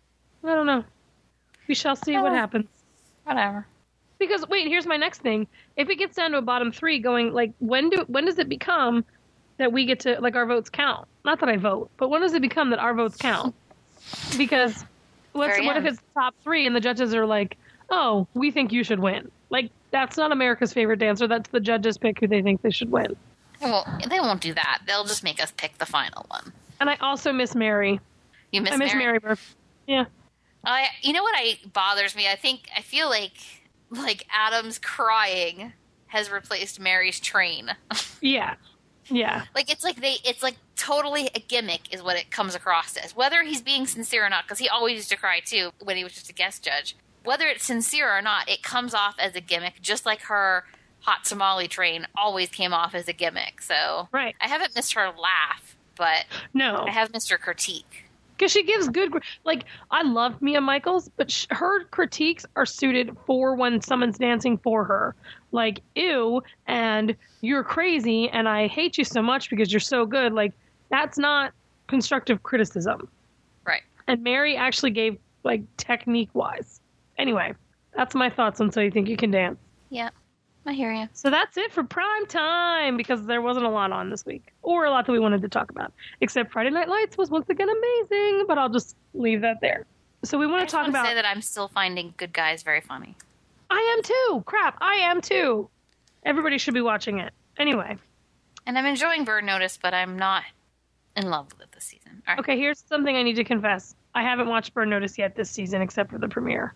Speaker 4: I don't know. We shall see what
Speaker 3: Oh.
Speaker 4: happens.
Speaker 3: Whatever.
Speaker 4: Because wait, here's my next thing. If it gets down to a bottom three, going like when do when does it become that we get to like our votes count? Not that I vote, but when does it become that our votes count? Because what's,
Speaker 3: Very
Speaker 4: what if
Speaker 3: end.
Speaker 4: it's top three and the judges are like, oh, we think you should win? Like that's not America's favorite dancer. That's the judges pick who they think they should win.
Speaker 3: Well, they won't do that. They'll just make us pick the final one.
Speaker 4: And I also miss Mary.
Speaker 3: You miss
Speaker 4: I miss
Speaker 3: Mary?
Speaker 4: Mary Murphy. Yeah.
Speaker 3: I, you know what I bothers me? I think I feel like like Adam's crying has replaced Mary's train.
Speaker 4: Yeah. Yeah.
Speaker 3: Like it's like they it's like totally a gimmick is what it comes across as. Whether he's being sincere or not, because he always used to cry too when he was just a guest judge. Whether it's sincere or not, it comes off as a gimmick, just like her hot tamale train always came off as a gimmick. So
Speaker 4: Right.
Speaker 3: I haven't missed her laugh, but
Speaker 4: No.
Speaker 3: I have missed her critique.
Speaker 4: Because she gives good, gr- like, I love Mia Michaels, but sh- her critiques are suited for when someone's dancing for her. Like, ew, and you're crazy, and I hate you so much because you're so good. Like, that's not constructive criticism.
Speaker 3: Right.
Speaker 4: And Mary actually gave, like, technique-wise. Anyway, that's my thoughts on So You Think You Can Dance.
Speaker 3: Yeah. I hear you.
Speaker 4: So that's it for prime time, because there wasn't a lot on this week, or a lot that we wanted to talk about. Except Friday Night Lights was once again amazing, but I'll just leave that there. So we
Speaker 3: I
Speaker 4: want to
Speaker 3: just
Speaker 4: talk
Speaker 3: want to
Speaker 4: about...
Speaker 3: say that I'm still finding Good Guys very funny.
Speaker 4: I am too! Crap, I am too! Everybody should be watching it. Anyway.
Speaker 3: And I'm enjoying Bird Notice, but I'm not in love with it this season. All right.
Speaker 4: Okay, here's something I need to confess. I haven't watched Burn Notice yet this season, except for the premiere.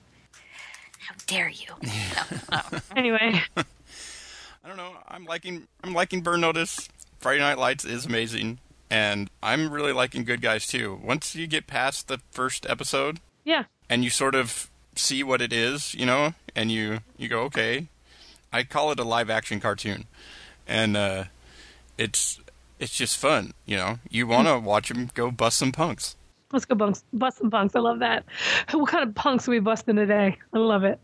Speaker 3: How dare you? No, no.
Speaker 4: Anyway.
Speaker 5: I don't know. I'm liking I'm liking Burn Notice. Friday Night Lights is amazing, and I'm really liking Good Guys too. Once you get past the first episode,
Speaker 4: Yeah.
Speaker 5: and you sort of see what it is, you know, and you you go, okay. I call it a live action cartoon, and uh, it's it's just fun, you know. You want to watch them go bust some punks.
Speaker 4: Let's go bunks, bust some punks. I love that. What kind of punks are we busting today? I love it.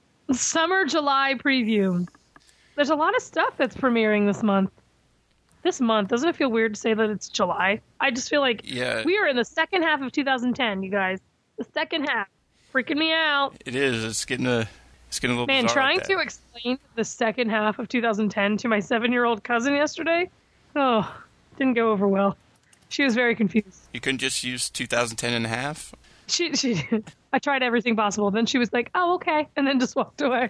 Speaker 4: Summer July preview. There's a lot of stuff that's premiering this month. This month. Doesn't it feel weird to say that it's July? I just feel like
Speaker 5: Yeah.
Speaker 4: we are in the second half of two thousand ten, you guys. The second half. Freaking me out.
Speaker 5: It is. It's getting a it's getting a little
Speaker 4: Man,
Speaker 5: bizarre
Speaker 4: trying
Speaker 5: like
Speaker 4: to
Speaker 5: that.
Speaker 4: explain the second half of two thousand ten to my seven-year-old cousin yesterday, oh, didn't go over well. She was very confused.
Speaker 5: You couldn't just use two thousand ten and a half?
Speaker 4: She, she, I tried everything possible. Then she was like, "Oh, okay," and then just walked away.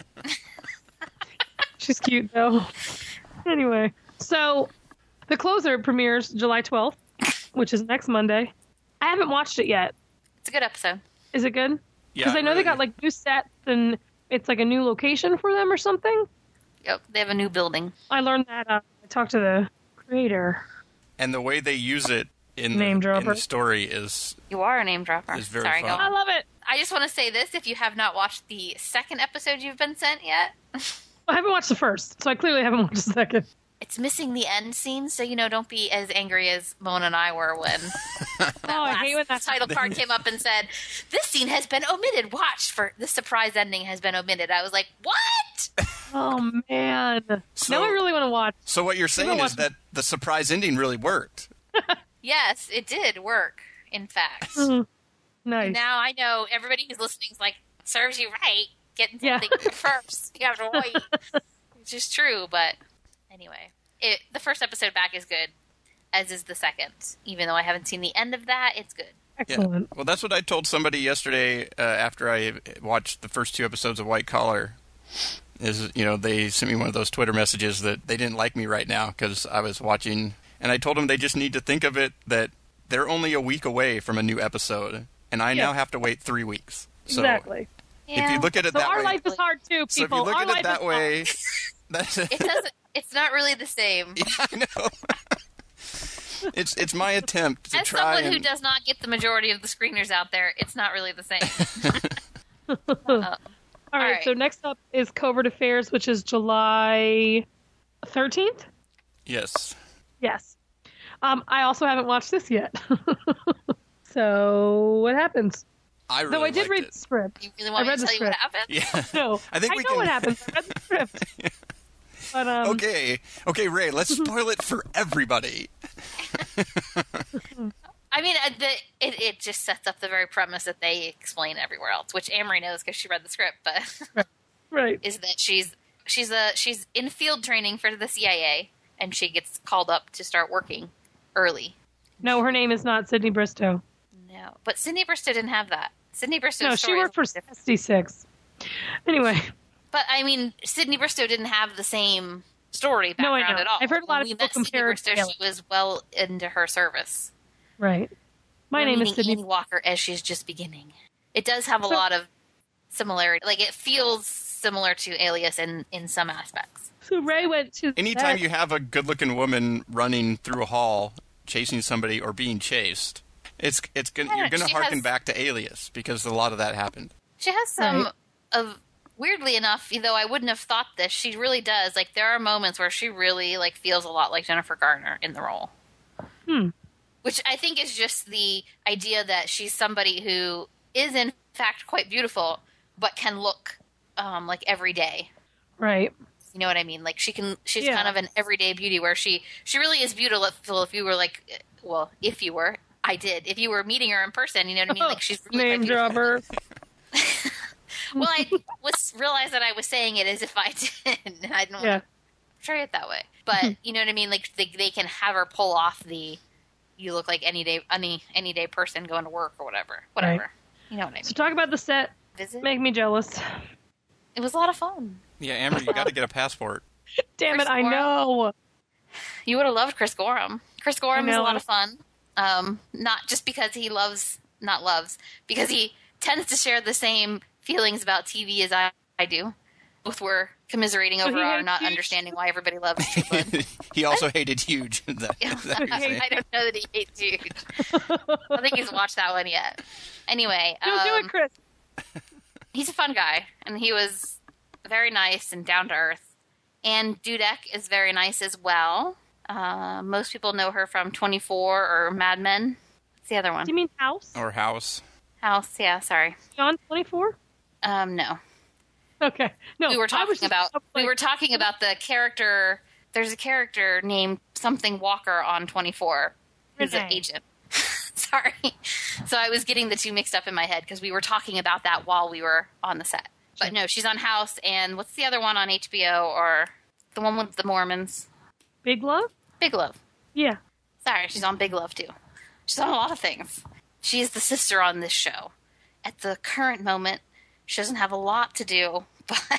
Speaker 4: She's cute though. Anyway, so The Closer premieres July twelfth, which is next Monday. I haven't watched it yet.
Speaker 3: It's a good episode.
Speaker 4: Is it good?
Speaker 5: Yeah,
Speaker 4: Because I know
Speaker 5: really.
Speaker 4: they got like new sets and it's like a new location for them or something.
Speaker 3: Yep, they have a new building.
Speaker 4: I learned that. Uh, I talked to the creator.
Speaker 5: And the way they use it in,
Speaker 4: Name
Speaker 5: the, in
Speaker 4: dropper.
Speaker 5: the story is
Speaker 3: You are a name dropper.
Speaker 5: It's very
Speaker 3: Sorry,
Speaker 5: fun.
Speaker 3: go
Speaker 4: I
Speaker 3: on.
Speaker 4: love it.
Speaker 3: I just want to say this: if you have not watched the second episode you've been sent yet,
Speaker 4: I haven't watched the first, so I clearly haven't watched the second.
Speaker 3: it's missing the end scene. So you know, don't be as angry as Mona and I were when that
Speaker 4: Oh, I hate when
Speaker 3: last
Speaker 4: that
Speaker 3: title card came up and said, "This scene has been omitted. Watch for the surprise ending has been omitted." I was like, "What?"
Speaker 4: Oh man!
Speaker 5: So-
Speaker 4: now I really want to watch.
Speaker 5: So what you're saying
Speaker 4: don't
Speaker 5: is
Speaker 4: watch-
Speaker 5: that the surprise ending really worked.
Speaker 3: Yes, it did work. In fact,
Speaker 4: Mhm. Nice.
Speaker 3: now I know everybody who's listening is like, "Serves you right, getting
Speaker 4: Yeah.
Speaker 3: something first. You have to wait," which is true. But anyway, it the first episode back is good, as is the second. Even though I haven't seen the end of that, it's good.
Speaker 4: Excellent.
Speaker 5: Yeah. Well, that's what I told somebody yesterday uh, after I watched the first two episodes of White Collar. Is, you know, they sent me one of those Twitter messages that they didn't like me right now because I was watching, and I told them they just need to think of it that they're only a week away from a new episode, and I
Speaker 4: Yeah.
Speaker 5: now have to wait three weeks. So
Speaker 4: Exactly.
Speaker 5: if you look at it
Speaker 4: So
Speaker 5: that
Speaker 4: our
Speaker 5: way,
Speaker 4: life is hard too,
Speaker 5: so if
Speaker 4: people.
Speaker 5: you look
Speaker 4: our
Speaker 5: at
Speaker 4: life
Speaker 5: it that
Speaker 4: is
Speaker 5: way, that's
Speaker 3: It doesn't. It's not really the same.
Speaker 5: yeah, I know. It's it's my attempt to
Speaker 3: As
Speaker 5: try
Speaker 3: someone
Speaker 5: and
Speaker 3: who does not get the majority of the screeners out there, it's not really the same. Um,
Speaker 4: All right,
Speaker 3: right.
Speaker 4: so next up is Covert Affairs, which is July thirteenth?
Speaker 5: yes.
Speaker 4: Yes. Um, I also haven't watched this yet. So, what happens?
Speaker 5: I really
Speaker 4: Though I did
Speaker 5: liked
Speaker 4: read
Speaker 5: it.
Speaker 4: the script.
Speaker 3: you really want
Speaker 4: I
Speaker 3: me
Speaker 4: read
Speaker 3: to
Speaker 4: the
Speaker 3: tell you what
Speaker 4: script.
Speaker 3: happened?
Speaker 5: Yeah.
Speaker 4: No,
Speaker 5: I think we
Speaker 4: know
Speaker 5: can-
Speaker 4: what happens. I read the script. But, um,
Speaker 5: Okay, okay, Ray. Let's spoil it for everybody.
Speaker 3: I mean, uh, the, it it just sets up the very premise that they explain everywhere else, which Amory knows because she read the script. But
Speaker 4: right.
Speaker 3: is that she's she's a she's in field training for the C I A, and she gets called up to start working early.
Speaker 4: No, her name is not Sydney Bristow.
Speaker 3: No, but Sydney Bristow didn't have that. Sydney Bristow.
Speaker 4: No, she worked for sixty-six. Anyway,
Speaker 3: But I mean, Sydney Bristow didn't have the same story
Speaker 4: No, I
Speaker 3: background
Speaker 4: know.
Speaker 3: at all.
Speaker 4: I've heard a lot
Speaker 3: When
Speaker 4: of
Speaker 3: we
Speaker 4: people
Speaker 3: met Sydney
Speaker 4: compare
Speaker 3: Bristow,
Speaker 4: Taylor.
Speaker 3: she was well into her service.
Speaker 4: right. My
Speaker 3: We're
Speaker 4: name is
Speaker 3: meeting
Speaker 4: Sydney.
Speaker 3: Annie Walker as she's just beginning. It does have a
Speaker 4: So-
Speaker 3: lot of similarity. Like, it feels similar to Alias in, in some aspects.
Speaker 4: So Ray went to the
Speaker 5: Anytime
Speaker 4: set.
Speaker 5: you have a good-looking woman running through a hall, chasing somebody or being chased, it's it's gonna,
Speaker 3: Yeah,
Speaker 5: you're going to
Speaker 3: she
Speaker 5: harken
Speaker 3: has-
Speaker 5: back to Alias because a lot of that happened.
Speaker 3: She has some
Speaker 4: Right.
Speaker 3: of, weirdly enough, though I wouldn't have thought this, she really does. Like, there are moments where she really, like, feels a lot like Jennifer Garner in the role.
Speaker 4: Hmm.
Speaker 3: Which I think is just the idea that she's somebody who is, in fact, quite beautiful, but can look um, like every day.
Speaker 4: Right.
Speaker 3: You know what I mean? Like, she can, she's
Speaker 4: Yeah.
Speaker 3: kind of an everyday beauty where she, she really is beautiful if you were like, well, if you were, I did, if you were meeting her in person, you know what I mean? Like, she's really
Speaker 4: Name
Speaker 3: quite beautiful.
Speaker 4: dropper.
Speaker 3: Well, I was realized that I was saying it as if I did. I don't
Speaker 4: Yeah.
Speaker 3: portray it that way. But, you know what I mean? Like, they, they can have her pull off the, you look like any day, any, any day person going to work or whatever. Whatever.
Speaker 4: Right.
Speaker 3: You know what I mean?
Speaker 4: So talk about the set.
Speaker 3: Visit.
Speaker 4: Make me jealous.
Speaker 3: It was a lot of fun.
Speaker 5: Yeah, Amber, you got to get a passport.
Speaker 4: Damn
Speaker 3: Chris
Speaker 4: it, I
Speaker 3: Gorham.
Speaker 4: know.
Speaker 3: You would have loved Chris Gorham. Chris Gorham
Speaker 4: I
Speaker 3: is a
Speaker 4: know.
Speaker 3: lot of fun. Um, not just because he loves, not loves, because he tends to share the same feelings about T V as I, I do. Both were commiserating
Speaker 4: So
Speaker 3: over
Speaker 4: he
Speaker 3: our
Speaker 4: hates
Speaker 3: not
Speaker 4: you?
Speaker 3: understanding why everybody loves True Blood.
Speaker 5: He also hated Huge. Is that- is that what you're saying?
Speaker 3: I don't know that he hates you. I don't think he's watched that one yet. Anyway,
Speaker 4: Don't do
Speaker 3: um,
Speaker 4: it, Chris.
Speaker 3: he's a fun guy, and he was very nice and down to earth. And Dudek is very nice as well. Uh, most people know her from twenty-four or Mad Men. What's the other one?
Speaker 4: Do you mean House?
Speaker 5: Or House.
Speaker 3: House, yeah, sorry.
Speaker 4: John twenty-four?
Speaker 3: Um, no.
Speaker 4: Okay. No,
Speaker 3: We were
Speaker 4: I
Speaker 3: talking
Speaker 4: was just-
Speaker 3: about we
Speaker 4: like-
Speaker 3: were talking about the character. There's a character named something Walker on twenty-four who's an
Speaker 4: Renee.
Speaker 3: agent. Sorry. So I was getting the two mixed up in my head because we were talking about that while we were on the set. But no, she's on House, and what's the other one on H B O or the one with the Mormons?
Speaker 4: Big Love?
Speaker 3: Big Love.
Speaker 4: Yeah.
Speaker 3: Sorry, she's on Big Love too. She's on a lot of things. She is the sister on this show. At the current moment, she doesn't have a lot to do, but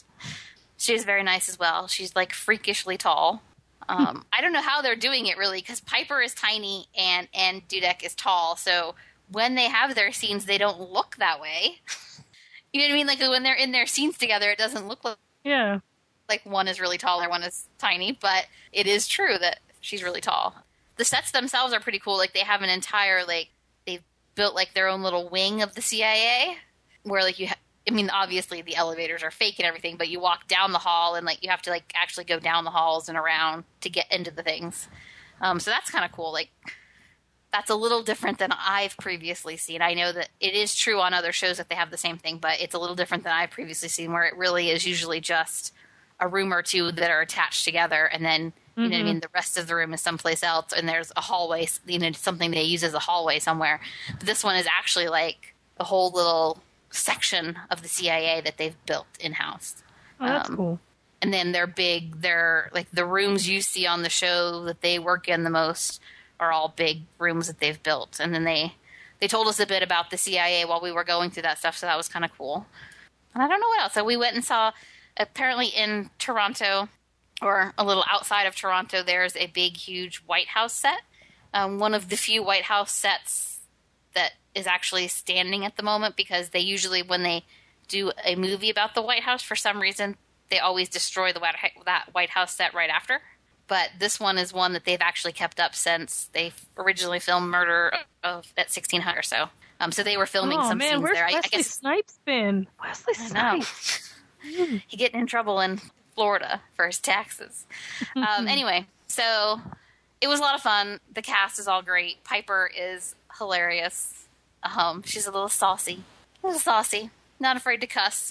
Speaker 3: she is very nice as well. She's like freakishly tall. Um, I don't know how they're doing it really, because Piper is tiny and, and Dudek is tall. So when they have their scenes, they don't look that way. You know what I mean? Like when they're in their scenes together, it doesn't look like,
Speaker 4: Yeah.
Speaker 3: like one is really tall or one is tiny, but it is true that she's really tall. The sets themselves are pretty cool. Like they have an entire, like, they've built like their own little wing of the C I A where like you ha- I mean, obviously the elevators are fake and everything, but you walk down the hall and like you have to like actually go down the halls and around to get into the things. Um, so that's kind of cool. Like that's a little different than I've previously seen. I know that it is true on other shows that they have the same thing, but it's a little different than I've previously seen, where it really is usually just a room or two that are attached together, and then you know what I mean, the rest of the room is someplace else, and there's a hallway, you know, something they use as a hallway somewhere. But this one is actually like a whole little section of the C I A that they've built in-house.
Speaker 4: Oh, that's
Speaker 3: Um,
Speaker 4: cool.
Speaker 3: And then they're big, they're like the rooms you see on the show that they work in the most are all big rooms that they've built. And then they, they told us a bit about the C I A while we were going through that stuff, so that was kind of cool. And I don't know what else. So we went and saw, apparently in Toronto, or a little outside of Toronto, there's a big, huge White House set. Um, one of the few White House sets that is actually standing at the moment, because they usually, when they do a movie about the White House, for some reason, they always destroy the White, that White House set right after. But this one is one that they've actually kept up since they originally filmed Murder of at sixteen hundred or so. Um, so they were filming
Speaker 4: Oh
Speaker 3: some
Speaker 4: man,
Speaker 3: scenes
Speaker 4: where's
Speaker 3: there. I, I
Speaker 4: Wesley
Speaker 3: guess
Speaker 4: Snipes been? Wesley
Speaker 3: I know.
Speaker 4: Snipes.
Speaker 3: He getting in trouble in Florida for his taxes. Um, anyway, so it was a lot of fun. The cast is all great. Piper is hilarious. Um, she's a little saucy, a little saucy, not afraid to cuss,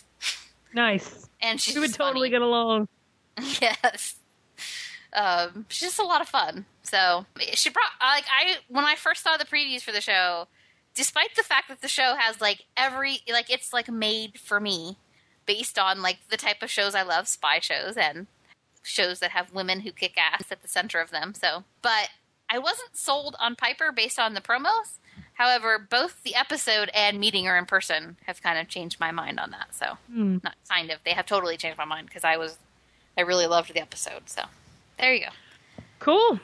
Speaker 4: Nice.
Speaker 3: and she's
Speaker 4: We would
Speaker 3: just
Speaker 4: totally
Speaker 3: funny.
Speaker 4: get along.
Speaker 3: Yes. Um, she's just a lot of fun. So she brought like I when I first saw the previews for the show, despite the fact that the show has like every like it's like made for me, based on like the type of shows I love, spy shows and shows that have women who kick ass at the center of them. So, but I wasn't sold on Piper based on the promos. However, both the episode and meeting her in person have kind of changed my mind on that. So,
Speaker 4: Hmm.
Speaker 3: not kind of, they have totally changed my mind, because I was, I really loved the episode. So, there you go.
Speaker 4: Cool.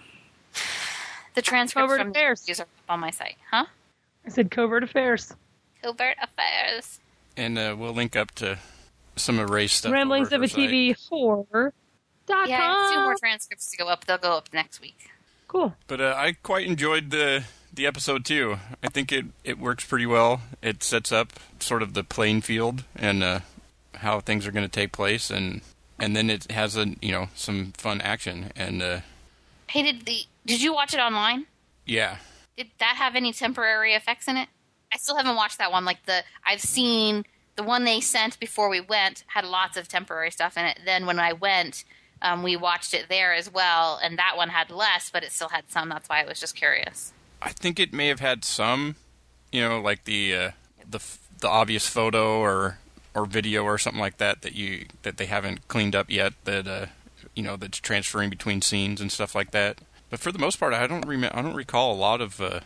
Speaker 3: The transcripts
Speaker 4: Covert
Speaker 3: from the
Speaker 4: Affairs.
Speaker 3: interviews are up on my site, huh?
Speaker 4: I said Covert Affairs.
Speaker 3: Covert Affairs.
Speaker 5: And uh, we'll link up to some erased stuff.
Speaker 4: Ramblings
Speaker 5: over
Speaker 4: of
Speaker 5: her
Speaker 4: a T V horror. Dot
Speaker 3: Yeah, I have two
Speaker 4: com.
Speaker 3: more transcripts to go up. They'll go up next week.
Speaker 4: Cool.
Speaker 5: But uh, I quite enjoyed the the episode too. I think it, it works pretty well. It sets up sort of the playing field and uh, how things are going to take place, and and then it has a you know some fun action, and uh,
Speaker 3: Hey, did the did you watch it online?
Speaker 5: yeah,
Speaker 3: Did that have any temporary effects in it? I still haven't watched that one. Like the I've seen the one they sent before we went had lots of temporary stuff in it. Then when I went, um, we watched it there as well, and that one had less, but it still had some. That's why I was just curious.
Speaker 5: I think it may have had some, you know, like the uh, the f- the obvious photo or or video or something like that that you that they haven't cleaned up yet. That uh, you know that's transferring between scenes and stuff like that. But for the most part, I don't rem- I don't recall a lot of uh,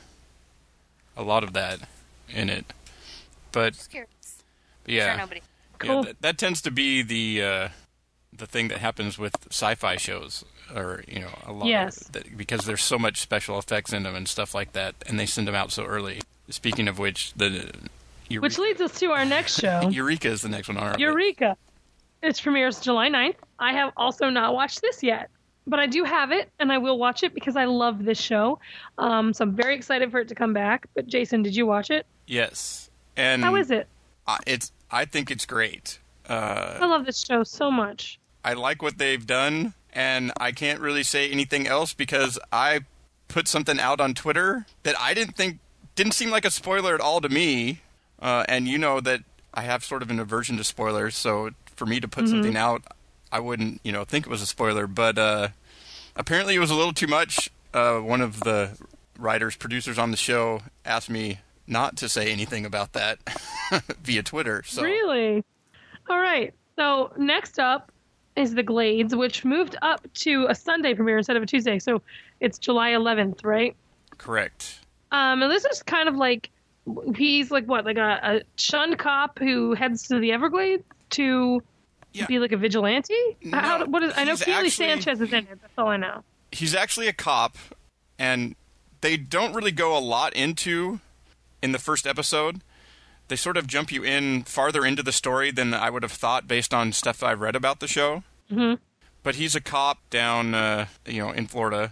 Speaker 5: a lot of that in it. But
Speaker 3: Just curious.
Speaker 5: yeah,
Speaker 3: Sure, nobody.
Speaker 4: Cool.
Speaker 5: yeah that, that tends to be the uh, the thing that happens with sci-fi shows, or you know, a lot
Speaker 4: Yes.
Speaker 5: of, that, because there's so much special effects in them and stuff like that, and they send them out so early. Speaking of which, the Eureka,
Speaker 4: Which leads us to our next show,
Speaker 5: Eureka is the next one on our list.
Speaker 4: Eureka. It premieres July ninth. I have also not watched this yet, but I do have it, and I will watch it because I love this show. Um, so I'm very excited for it to come back. But Jason, did you watch it?
Speaker 5: Yes, and
Speaker 4: How is it?
Speaker 5: I, it's I think it's great. Uh,
Speaker 4: I love this show so much.
Speaker 5: I like what they've done, and I can't really say anything else because I put something out on Twitter that I didn't think didn't seem like a spoiler at all to me. Uh, and you know that I have sort of an aversion to spoilers, so for me to put something out, I wouldn't, you know, think it was a spoiler. But uh, apparently, it was a little too much. Uh, one of the writers, producers on the show, asked me not to say anything about that via Twitter. So
Speaker 4: Really? All right. So next up is The Glades, which moved up to a Sunday premiere instead of a Tuesday. So it's July eleventh, right?
Speaker 5: correct.
Speaker 4: Um, and this is kind of like he's like what, like a, a shunned cop who heads to the Everglades to
Speaker 5: Yeah.
Speaker 4: be like a vigilante.
Speaker 5: No,
Speaker 4: How, what is? I know
Speaker 5: he's
Speaker 4: Keely
Speaker 5: actually-
Speaker 4: Sanchez is in it. That's all I know.
Speaker 5: He's actually a cop, and they don't really go a lot into in the first episode. They sort of jump you in farther into the story than I would have thought based on stuff I've read about the show.
Speaker 4: Mm-hmm.
Speaker 5: But he's a cop down, uh, you know, in Florida,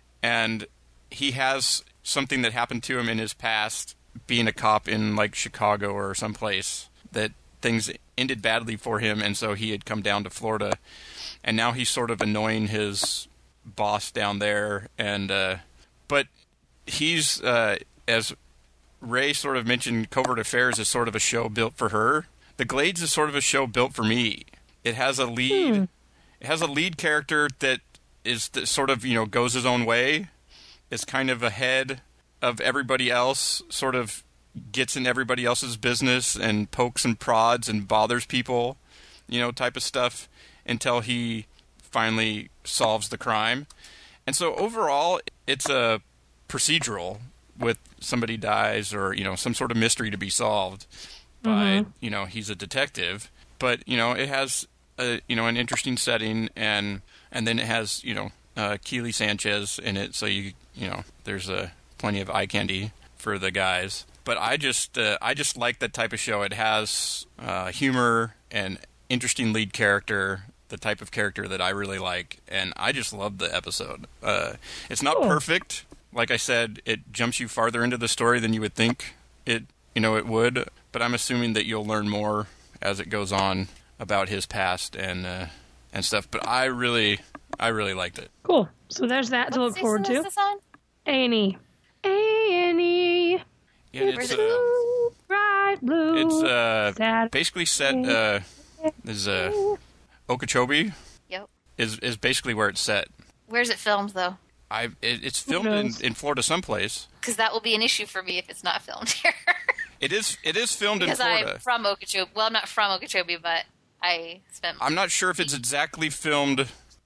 Speaker 5: and he has something that happened to him in his past, being a cop in like Chicago or someplace, that things ended badly for him, and so he had come down to Florida, and now he's sort of annoying his boss down there, and uh, but he's uh, as Ray sort of mentioned, Covert Affairs is sort of a show built for her. The Glades is sort of a show built for me. It has a lead.
Speaker 4: Hmm.
Speaker 5: It has a lead character that is that sort of, you know, goes his own way. Is kind of ahead of everybody else. Sort of gets in everybody else's business and pokes and prods and bothers people, you know, type of stuff until he finally solves the crime. And so overall, it's a procedural with somebody dies or, you know, some sort of mystery to be solved by,
Speaker 4: Mm-hmm.
Speaker 5: you know, he's a detective. But, you know, it has, a, you know, an interesting setting, and and then it has, you know, uh, Keely Sanchez in it, so you, you know, there's a, plenty of eye candy for the guys. But I just, uh, I just like that type of show. It has uh, humor and interesting lead character, the type of character that I really like, and I just love the episode. Uh, it's not
Speaker 4: Cool.
Speaker 5: perfect. Like I said, it jumps you farther into the story than you would think it, you know, it would. But I'm assuming that you'll learn more as it goes on about his past and uh, and stuff. But I really, I really liked it.
Speaker 4: Cool. So there's that to
Speaker 3: What
Speaker 4: look forward
Speaker 3: season
Speaker 4: to.
Speaker 3: is this on?
Speaker 4: A and E. A and E.
Speaker 5: Yeah,
Speaker 3: Where's
Speaker 5: it's
Speaker 3: it
Speaker 5: uh,
Speaker 4: Blue, bright blue.
Speaker 5: it's uh,
Speaker 4: Sad.
Speaker 5: basically set uh, is uh, Okeechobee
Speaker 3: Yep.
Speaker 5: is is basically where it's set.
Speaker 3: Where's it filmed though?
Speaker 5: I it, it's filmed in,
Speaker 4: knows?
Speaker 5: in Florida someplace.
Speaker 3: Because that will be an issue for me if it's not filmed here.
Speaker 5: It is it is filmed
Speaker 3: Because
Speaker 5: in
Speaker 3: I'm
Speaker 5: Florida.
Speaker 3: from Okeechobee. Well, I'm not from Okeechobee, but I spent.
Speaker 5: I'm not sure if it's exactly filmed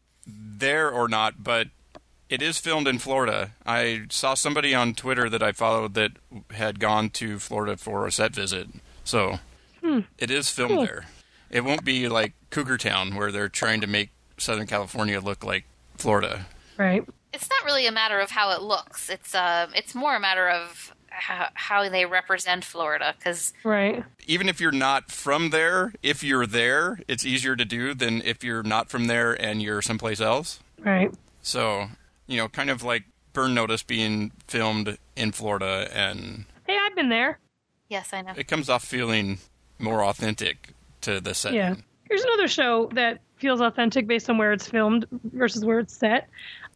Speaker 5: there or not, but it is filmed in Florida. I saw somebody on Twitter that I followed that had gone to Florida for a set visit. So it is filmed
Speaker 4: Cool.
Speaker 5: there. It won't be like Cougar Town where they're trying to make Southern California look like Florida.
Speaker 4: Right.
Speaker 3: It's not really a matter of how it looks. It's um, it's more a matter of how, how they represent Florida. Because
Speaker 4: Right.
Speaker 5: Even if you're not from there, if you're there, it's easier to do than if you're not from there and you're someplace else.
Speaker 4: Right.
Speaker 5: So, you know, kind of like Burn Notice being filmed in Florida, and
Speaker 4: Hey, I've been there.
Speaker 3: yes, I know.
Speaker 5: it comes off feeling more authentic to the setting.
Speaker 4: Yeah. Here's another show that feels authentic based on where it's filmed versus where it's set.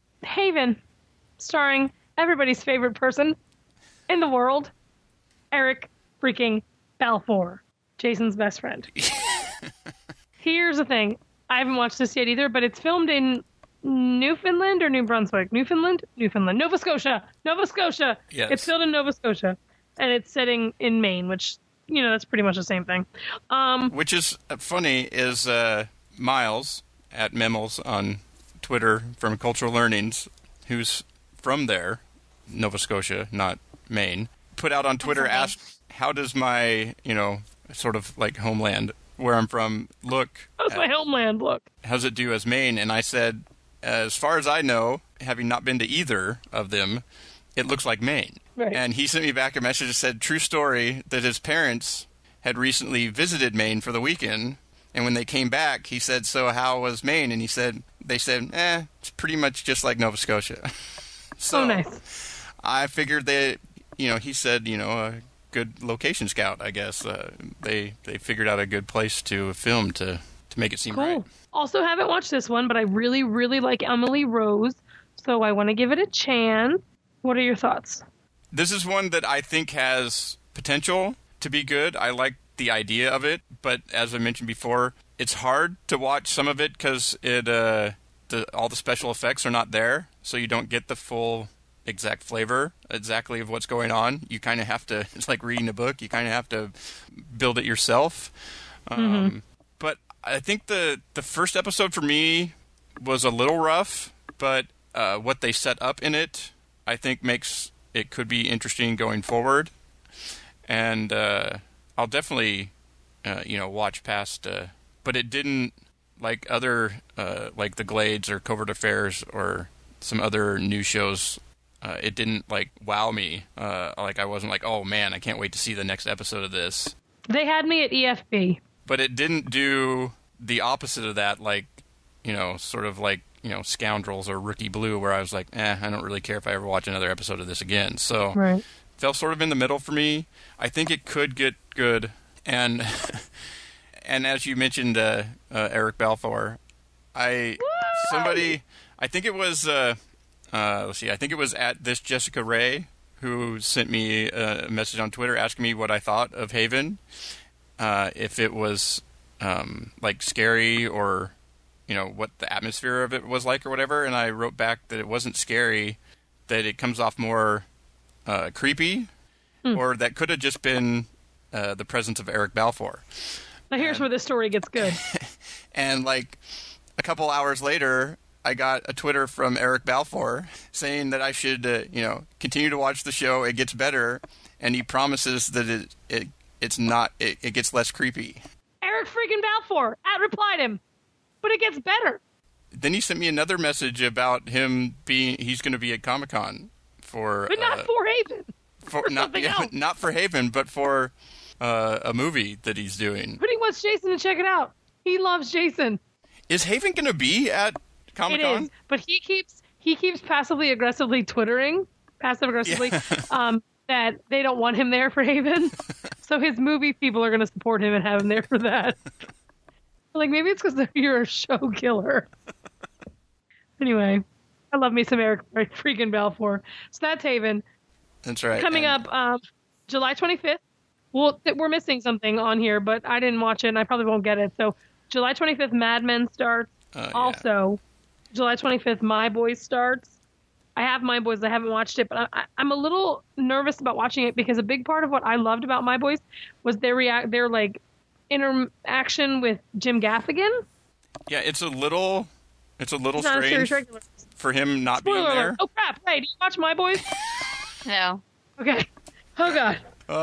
Speaker 4: Haven, starring everybody's favorite person in the world, Eric freaking Balfour, Jason's best friend. Here's the thing. I haven't watched this yet either, but it's filmed in Newfoundland or New Brunswick? Newfoundland? Newfoundland. Nova Scotia. Nova Scotia.
Speaker 5: Yes.
Speaker 4: It's filmed in Nova Scotia. And it's setting in Maine, which, you know, that's pretty much the same thing. Um,
Speaker 5: Which is uh, funny is uh, Miles at Memmels on Twitter from Cultural Learnings, who's from there, Nova Scotia, not Maine, put out on Twitter,
Speaker 3: okay.
Speaker 5: asked, how does my, you know, sort of like homeland, where I'm from, look?
Speaker 4: how's my homeland look?
Speaker 5: How's it do as Maine? And I said, as far as I know, having not been to either of them, it looks like Maine.
Speaker 4: Right.
Speaker 5: And he sent me back a message that said, true story, that his parents had recently visited Maine for the weekend. And when they came back, he said, so how was Maine? And he said, they said, eh, it's pretty much just like Nova Scotia. So
Speaker 4: Oh, nice.
Speaker 5: I figured that, you know, he said, you know, a good location scout, I guess. Uh, they they figured out a good place to film to, to make it seem
Speaker 4: Cool.
Speaker 5: right.
Speaker 4: Also, haven't watched this one, but I really, really like Emily Rose, so I want to give it a chance. What are your thoughts?
Speaker 5: This is one that I think has potential to be good. I like the idea of it, but as I mentioned before, it's hard to watch some of it because it uh, the, all the special effects are not there, so you don't get the full exact flavor exactly of what's going on. You kind of have to, it's like reading a book, you kind of have to build it yourself. Um,
Speaker 4: Mm-hmm.
Speaker 5: But I think the, the first episode for me was a little rough, but uh, what they set up in it, I think makes it could be interesting going forward, and uh, I'll definitely, uh, you know, watch past. Uh, but it didn't like other uh, like The Glades or Covert Affairs or some other news shows. Uh, it didn't like wow me. Uh, like I wasn't like, oh man, I can't wait to see the next episode of this.
Speaker 4: They had me at E F B.
Speaker 5: But it didn't do the opposite of that, like, you know, sort of like, you know, Scoundrels or Rookie Blue, where I was like, eh, I don't really care if I ever watch another episode of this again. So
Speaker 4: right.
Speaker 5: Fell sort of in the middle for me. I think it could get good. And and as you mentioned, uh, uh, Eric Balfour, I somebody, I think it was, uh, uh, let's see, I think it was at this Jessica Ray who sent me a message on Twitter asking me what I thought of Haven. Uh, if it was um, like scary or, you know, what the atmosphere of it was like or whatever. And I wrote back that it wasn't scary, that it comes off more uh, creepy, mm. or that could have just been uh, the presence of Eric Balfour.
Speaker 4: Now here's and, where this story gets good.
Speaker 5: And like a couple hours later, I got a Twitter from Eric Balfour saying that I should, uh, you know, continue to watch the show. It gets better. And he promises that it, it It's not. It, it gets less creepy.
Speaker 4: Eric freaking Balfour at replied him, but it gets better.
Speaker 5: Then he sent me another message about him being. He's going to be at Comic-Con for.
Speaker 4: But not
Speaker 5: uh,
Speaker 4: for Haven.
Speaker 5: For,
Speaker 4: for
Speaker 5: not yeah, not for Haven, but for uh, a movie that he's doing.
Speaker 4: But he wants Jason to check it out. He loves Jason.
Speaker 5: Is Haven going to be at Comic-Con?
Speaker 4: It is, but he keeps he keeps passively aggressively twittering, passive aggressively. Yeah. um, that they don't want him there for Haven. So his movie people are going to support him and have him there for that. Like, maybe it's because you're a show killer. Anyway, I love me some Eric freaking Balfour. So that's Haven.
Speaker 5: That's right.
Speaker 4: Coming
Speaker 5: and...
Speaker 4: up um, July twenty-fifth. Well, th- we're missing something on here, but I didn't watch it and I probably won't get it. So July twenty-fifth, Mad Men starts.
Speaker 5: Uh, yeah.
Speaker 4: Also, July twenty-fifth, My Boys starts. I have My Boys. I haven't watched it, but I, I'm a little nervous about watching it because a big part of what I loved about My Boys was their react, their like interaction with Jim Gaffigan.
Speaker 5: Yeah, it's a little, it's a little
Speaker 4: He's
Speaker 5: strange for him not
Speaker 4: Spoiler
Speaker 5: being there.
Speaker 4: Alert. Oh crap! Hey, did you watch My Boys?
Speaker 3: No.
Speaker 4: Okay. Oh god.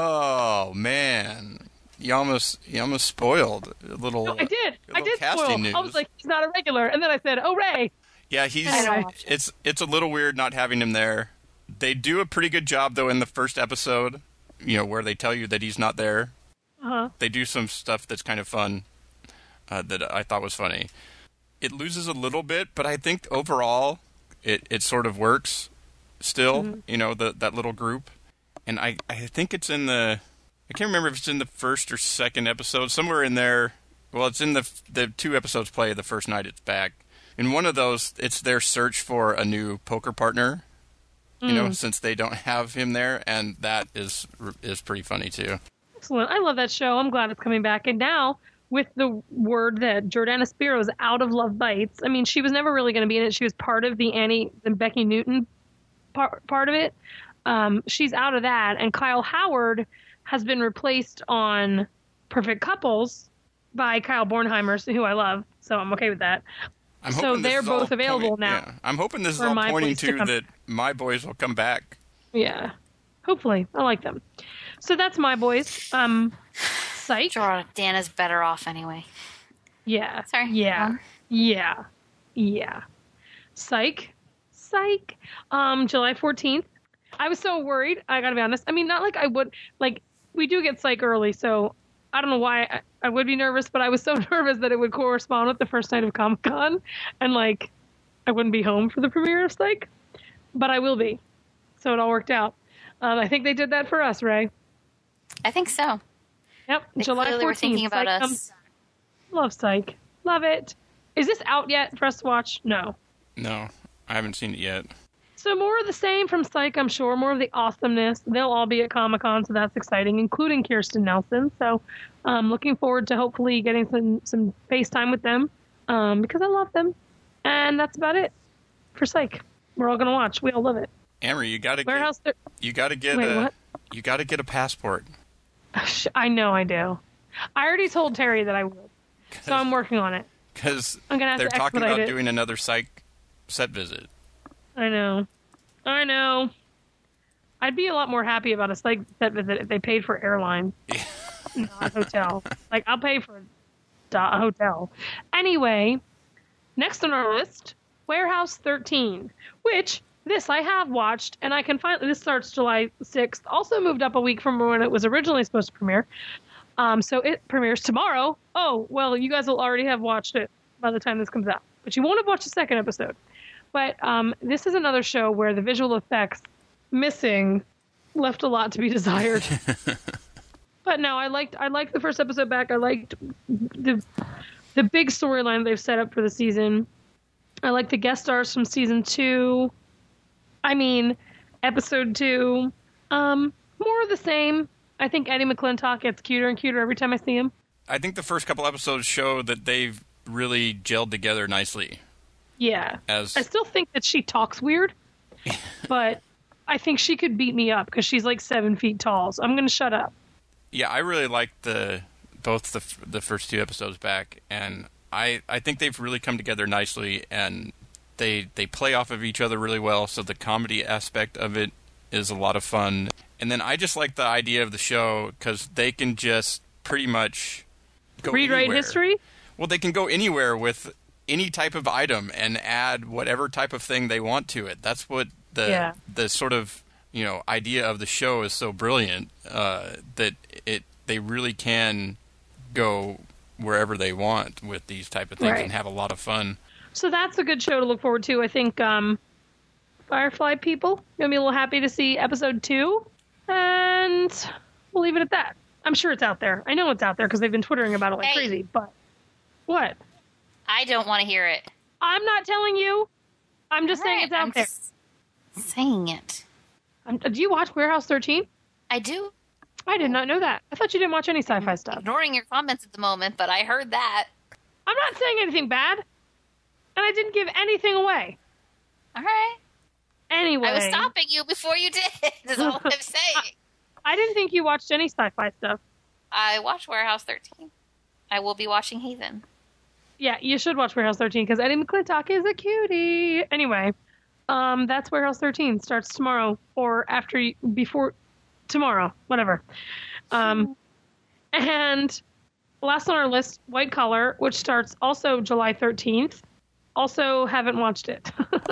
Speaker 5: Oh man, you almost, you almost spoiled a little.
Speaker 4: No, I did.
Speaker 5: I
Speaker 4: did spoil.
Speaker 5: News.
Speaker 4: I was like, he's not a regular, and then I said, "Oh Ray."
Speaker 5: Yeah, he's. It's it's a little weird not having him there. They do a pretty good job though in the first episode, you know, where they tell you that he's not there.
Speaker 4: Uh-huh.
Speaker 5: They do some stuff that's kind of fun uh, that I thought was funny. It loses a little bit, but I think overall it, it sort of works still. Mm-hmm. You know, the, that little group, and I I think it's in the I can't remember if it's in the first or second episode, somewhere in there. Well, it's in the the two episodes play the first night it's back. In one of those, it's their search for a new poker partner, you mm. know, since they don't have him there, and that is is pretty funny, too.
Speaker 4: Excellent. I love that show. I'm glad it's coming back. And now, with the word that Jordana Spiro is out of Love Bites, I mean, she was never really going to be in it. She was part of the Annie, the Becky Newton part, part of it. Um, she's out of that, and Kyle Howard has been replaced on Perfect Couples by Kyle Bornheimer, who I love, so I'm okay with that.
Speaker 5: I'm
Speaker 4: so they're both available
Speaker 5: pointing,
Speaker 4: now.
Speaker 5: Yeah. I'm hoping this is all pointing to, to that My Boys will come back.
Speaker 4: Yeah, hopefully. I like them. So that's My Boys. Um, Psych.
Speaker 3: Jordana's better off anyway.
Speaker 4: Yeah.
Speaker 3: Sorry.
Speaker 4: Yeah.
Speaker 3: Um.
Speaker 4: Yeah. Yeah. Psych. Psych. Um, July fourteenth. I was so worried. I gotta be honest. I mean, not like I would. Like, we do get Psych early, so I don't know why I, I would be nervous, but I was so nervous that it would correspond with the first night of Comic-Con, and like I wouldn't be home for the premiere of Psych, but I will be. So it all worked out. Um, I think they did that for us, Ray.
Speaker 3: I think so.
Speaker 4: Yep,
Speaker 3: they
Speaker 4: July fourteenth.
Speaker 3: Were thinking about
Speaker 4: Psych
Speaker 3: us.
Speaker 4: Comes. Love Psych. Love it. Is this out yet for us to watch? No.
Speaker 5: No, I haven't seen it yet.
Speaker 4: So more of the same from Psych, I'm sure. More of the awesomeness. They'll all be at Comic-Con, so that's exciting, including Kirsten Nelson. So I'm um, looking forward to hopefully getting some, some FaceTime with them um, because I love them. And that's about it for Psych. We're all going to watch. We all love it.
Speaker 5: Amory, you got to get
Speaker 4: th-
Speaker 5: you got to get
Speaker 4: Wait,
Speaker 5: a
Speaker 4: what?
Speaker 5: you got to get a passport.
Speaker 4: I know I do. I already told Terry that I would. So I'm working on it.
Speaker 5: Because
Speaker 4: they're
Speaker 5: to talking about
Speaker 4: it.
Speaker 5: doing another Psych set visit.
Speaker 4: I know. I know. I I'd be a lot more happy about a site visit if they paid for airline, not hotel. Like, I'll pay for a hotel. Anyway, next on our list, Warehouse thirteen, which this I have watched, and I can finally, this starts July sixth, also moved up a week from when it was originally supposed to premiere. Um, so it premieres tomorrow. Oh, well, you guys will already have watched it by the time this comes out, but you won't have watched the second episode. But um, this is another show where the visual effects missing left a lot to be desired. But no, I liked I liked the first episode back. I liked the the big storyline they've set up for the season. I like the guest stars from season two. I mean, episode two. Um, more of the same. I think Eddie McClintock gets cuter and cuter every time I see him.
Speaker 5: I think the first couple episodes show that they've really gelled together nicely.
Speaker 4: Yeah.
Speaker 5: As
Speaker 4: I still think that she talks weird, but I think she could beat me up because she's like seven feet tall. So I'm going to shut up.
Speaker 5: Yeah, I really liked the both the the first two episodes back, and I I think they've really come together nicely, and they they play off of each other really well. So the comedy aspect of it is a lot of fun. And then I just like the idea of the show because they can just pretty much go
Speaker 4: Rewrite
Speaker 5: anywhere.
Speaker 4: history?
Speaker 5: Well, they can go anywhere with any type of item and add whatever type of thing they want to it. That's what the
Speaker 4: Yeah.
Speaker 5: the sort of, you know, idea of the show is so brilliant uh, that it they really can go wherever they want with these type of things
Speaker 4: Right.
Speaker 5: and have a lot of fun.
Speaker 4: So that's a good show to look forward to. I think um, Firefly people gonna be a little happy to see episode two, and we'll leave it at that. I'm sure it's out there. I know it's out there because they've been twittering about it like
Speaker 3: Hey.
Speaker 4: crazy. But what?
Speaker 3: I don't want to hear it.
Speaker 4: I'm not telling you. I'm just saying
Speaker 3: Alright,
Speaker 4: it's out
Speaker 3: I'm
Speaker 4: there.
Speaker 3: just saying it.
Speaker 4: Um, do you watch Warehouse thirteen?
Speaker 3: I do.
Speaker 4: I did not know that. I thought you didn't watch any sci-fi stuff.
Speaker 3: Ignoring your comments at the moment, but I heard that.
Speaker 4: I'm not saying anything bad, and I didn't give anything away.
Speaker 3: All right.
Speaker 4: Anyway,
Speaker 3: I was stopping you before you did. Is all I'm saying.
Speaker 4: I didn't think you watched any sci-fi stuff.
Speaker 3: I watched Warehouse thirteen. I will be watching Haven.
Speaker 4: Yeah, you should watch Warehouse thirteen because Eddie McClintock is a cutie. Anyway, um, that's Warehouse thirteen. Starts tomorrow or after, you, before tomorrow, whatever. Um, and last on our list, White Collar, which starts also July thirteenth. Also, haven't watched it.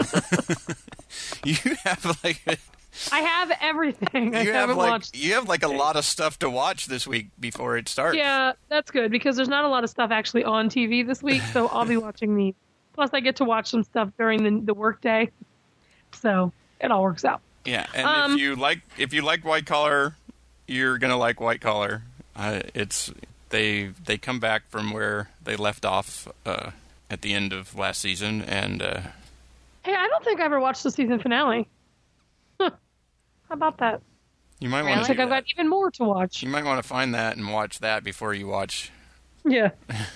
Speaker 5: You have like
Speaker 4: I have everything. I
Speaker 5: you have
Speaker 4: haven't
Speaker 5: like
Speaker 4: watched.
Speaker 5: you have like a lot of stuff to watch this week before it starts.
Speaker 4: Yeah, that's good because there's not a lot of stuff actually on T V this week, so I'll be watching these. Plus, I get to watch some stuff during the the workday, so it all works out.
Speaker 5: Yeah, and
Speaker 4: Um,
Speaker 5: if you like if you like White Collar, you're gonna like White Collar. Uh, it's they they come back from where they left off uh, at the end of last season, and uh,
Speaker 4: Hey, I don't think I ever watched the season finale. Huh. How about that?
Speaker 5: you might
Speaker 3: Really?
Speaker 5: want
Speaker 4: Looks
Speaker 5: to
Speaker 4: like I've got even more to watch.
Speaker 5: you might want to find that and watch that before you watch.
Speaker 4: Yeah.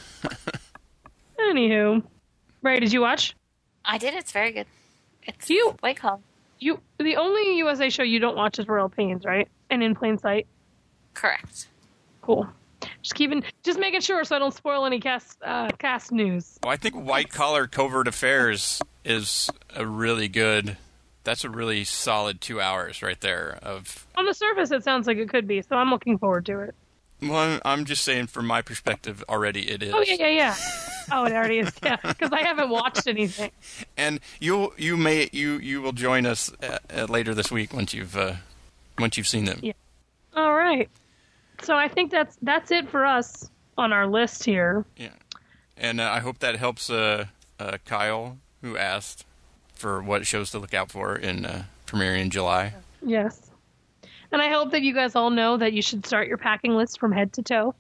Speaker 4: Anywho, Ray, did you watch?
Speaker 3: I did. It's very good. It's
Speaker 4: Do you-
Speaker 3: White Collar.
Speaker 4: You the only U S A show you don't watch is Royal Pains, right? And In Plain Sight.
Speaker 3: Correct.
Speaker 4: Cool. Just keeping, just making sure so I don't spoil any cast uh, cast news.
Speaker 5: Well, I think White Collar Covert Affairs is a really good. That's a really solid two hours right there. Of
Speaker 4: On the surface, it sounds like it could be, so I'm looking forward to it.
Speaker 5: well, I'm just saying from my perspective, already it is.
Speaker 4: Oh yeah, yeah, yeah. Oh, it already is. Yeah, because I haven't watched anything.
Speaker 5: And you you may you you will join us uh, uh, later this week once you've uh, once you've seen them.
Speaker 4: Yeah. All right. So I think that's that's it for us on our list here.
Speaker 5: Yeah. And uh, I hope that helps uh, uh, Kyle, who asked for what shows to look out for in uh, premiering in July.
Speaker 4: Yes. And I hope that you guys all know that you should start your packing list from head to toe.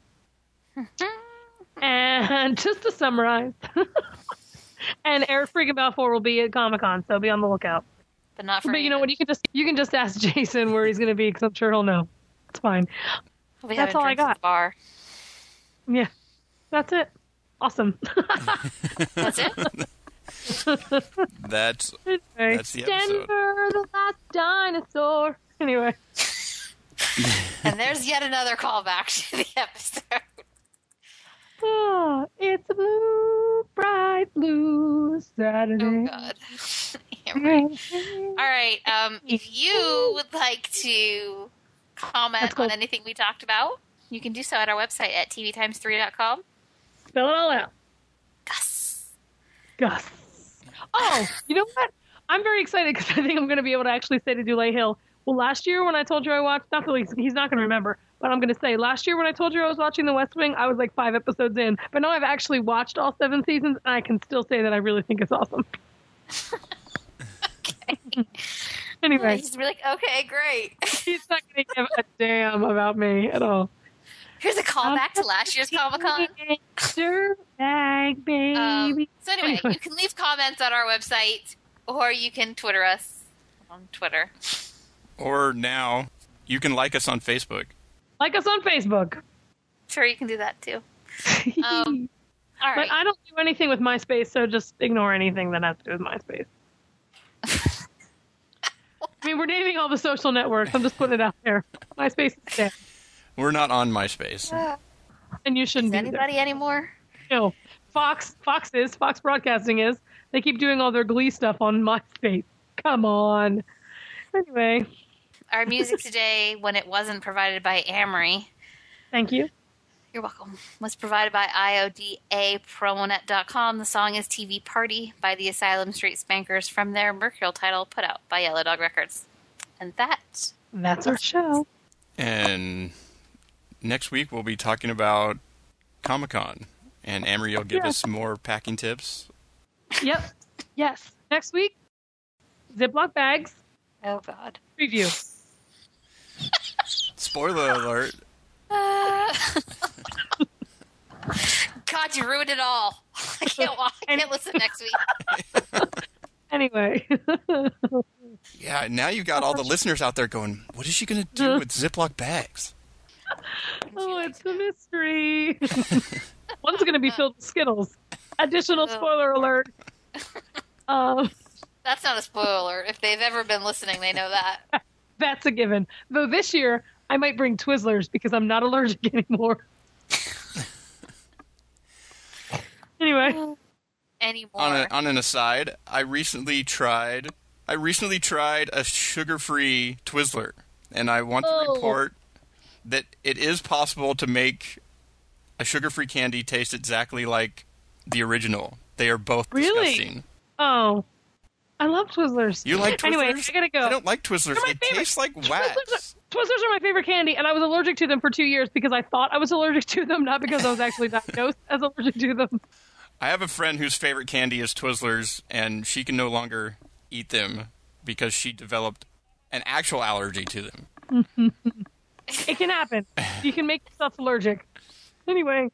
Speaker 4: And just to summarize, and Eric Freaking Balfour will be at Comic-Con, so be on the lookout.
Speaker 3: But not for
Speaker 4: But you know what? You can just you can just ask Jason where he's going to be, because I'm sure he'll know. It's fine.
Speaker 3: We'll be
Speaker 4: that's
Speaker 3: having
Speaker 4: all I
Speaker 3: drinks at
Speaker 4: got.
Speaker 3: the bar.
Speaker 4: Yeah, that's it. Awesome.
Speaker 3: That's it.
Speaker 5: That's
Speaker 4: Anyway,
Speaker 5: That's the episode.
Speaker 4: Denver, the last dinosaur. Anyway,
Speaker 3: And there's yet another callback to the episode.
Speaker 4: oh, it's a blue, bright blue Saturday.
Speaker 3: Oh God. All right. Um, if you would like to comment
Speaker 4: cool.
Speaker 3: on anything we talked about, you can do so at our website at t v times three dot com.
Speaker 4: Spell it all out.
Speaker 3: Gus.
Speaker 4: Gus. Oh, you know what? I'm very excited because I think I'm going to be able to actually say to Dulé Hill, well, last year when I told you I watched, not that he's, he's not going to remember, but I'm going to say, last year when I told you I was watching The West Wing, I was like five episodes in. But now I've actually watched all seven seasons, and I can still say that I really think it's awesome.
Speaker 3: Okay.
Speaker 4: Anyway.
Speaker 3: He's like, okay, great.
Speaker 4: He's not going to give a damn about me at all.
Speaker 3: Here's a callback to last year's Comic-Con.
Speaker 4: Dirtbag, baby.
Speaker 3: Um, so anyway, you can leave comments on our website, or you can Twitter us on Twitter.
Speaker 5: Or now, you can like us on Facebook.
Speaker 4: Like us on Facebook.
Speaker 3: Sure, you can do that too. Um, all right.
Speaker 4: But I don't do anything with MySpace, so just ignore anything that has to do with MySpace. I mean, we're naming all the social networks. I'm just putting it out there. MySpace is dead.
Speaker 5: We're not on MySpace.
Speaker 3: Uh,
Speaker 4: And you shouldn't
Speaker 3: is
Speaker 4: be
Speaker 3: anybody
Speaker 4: there.
Speaker 3: anymore?
Speaker 4: No. Fox, Fox is, Fox Broadcasting is. They keep doing all their Glee stuff on MySpace. Come on. Anyway.
Speaker 3: Our music today, when it wasn't provided by Amory,
Speaker 4: Thank you.
Speaker 3: you're welcome, was provided by I O D A promonet dot com. The song is T V Party by the Asylum Street Spankers from their Mercurial title put out by Yellow Dog Records. And that...
Speaker 4: That's our show.
Speaker 5: And next week we'll be talking about Comic-Con. And Amory will give
Speaker 4: Yeah.
Speaker 5: us some more packing tips.
Speaker 4: Yep. Yes. Next week, Ziploc bags
Speaker 3: Oh, God.
Speaker 4: preview.
Speaker 5: Spoiler alert.
Speaker 3: Uh, God, you ruined it all. I can't watch. I can't listen next week.
Speaker 4: Anyway.
Speaker 5: Yeah, now you got all the listeners out there going, what is she going to do with Ziploc bags?
Speaker 4: Oh, it's a mystery. One's going to be filled with Skittles. Additional spoiler alert. Um,
Speaker 3: That's not a spoiler. If they've ever been listening, they know that.
Speaker 4: that's a given. Though this year, I might bring Twizzlers because I'm not allergic anymore. Anyway.
Speaker 3: Anymore.
Speaker 5: On, a, on an aside, I recently tried I recently tried a sugar-free Twizzler, and I want to
Speaker 4: Oh.
Speaker 5: report that it is possible to make a sugar-free candy taste exactly like the original. They are both
Speaker 4: Really?
Speaker 5: disgusting.
Speaker 4: Oh. I love Twizzlers.
Speaker 5: You like Twizzlers?
Speaker 4: Anyway, I gotta go.
Speaker 5: I don't like Twizzlers.
Speaker 4: They're my
Speaker 5: They
Speaker 4: favorite.
Speaker 5: taste like
Speaker 4: Twizzlers
Speaker 5: wax.
Speaker 4: are, Twizzlers are my favorite candy, and I was allergic to them for two years because I thought I was allergic to them, not because I was actually diagnosed as allergic to them.
Speaker 5: I have a friend whose favorite candy is Twizzlers, and she can no longer eat them because she developed an actual allergy to them.
Speaker 4: It can happen. You can make yourself allergic. Anyway,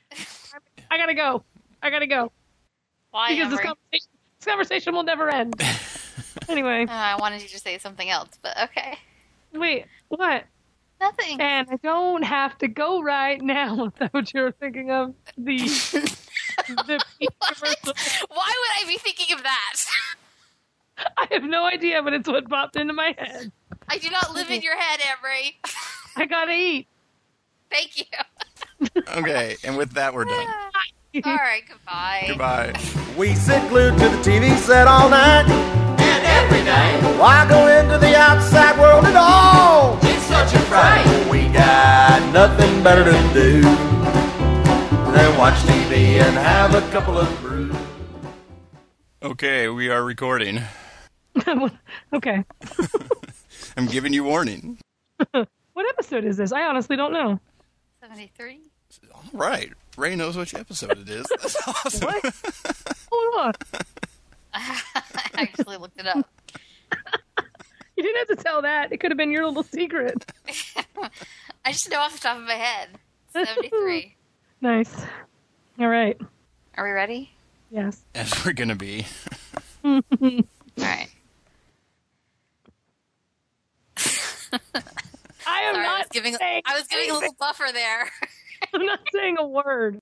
Speaker 4: I gotta go. I gotta go.
Speaker 3: Why,
Speaker 4: Because this
Speaker 3: Emery?
Speaker 4: conversation, this conversation will never end. Anyway,
Speaker 3: Uh, I wanted you to say something else, but okay.
Speaker 4: wait, what?
Speaker 3: Nothing.
Speaker 4: And I don't have to go right now. Is that what you're thinking of? The, the commercial.
Speaker 3: Why would I be thinking of that?
Speaker 4: I have no idea, but it's what popped into my head.
Speaker 3: I do not live in your head, Emery.
Speaker 4: I gotta eat.
Speaker 3: Thank you.
Speaker 5: Okay, and with that, we're done.
Speaker 3: All right, goodbye.
Speaker 5: Goodbye.
Speaker 1: We sit glued to the T V set all night.
Speaker 2: And every day,
Speaker 1: Why go into the outside world at all?
Speaker 2: it's such a fright.
Speaker 1: We got nothing better to do than watch T V and have a couple of brews.
Speaker 5: Okay, we are recording.
Speaker 4: Okay.
Speaker 5: I'm giving you warning.
Speaker 4: What episode is this? I honestly don't know.
Speaker 3: seventy-three?
Speaker 5: All right. Ray knows which episode it is. That's awesome.
Speaker 4: What? Hold on.
Speaker 3: I actually looked it up.
Speaker 4: You didn't have to tell that. It could have been your little secret.
Speaker 3: I just know off the top of my head. seventy-three.
Speaker 4: Nice. All right.
Speaker 3: Are we ready?
Speaker 4: Yes.
Speaker 5: As we're going to be.
Speaker 3: All right.
Speaker 4: I am
Speaker 3: Sorry, I
Speaker 4: not
Speaker 3: was giving
Speaker 4: saying
Speaker 3: I was giving a little buffer there.
Speaker 4: I'm not saying a word.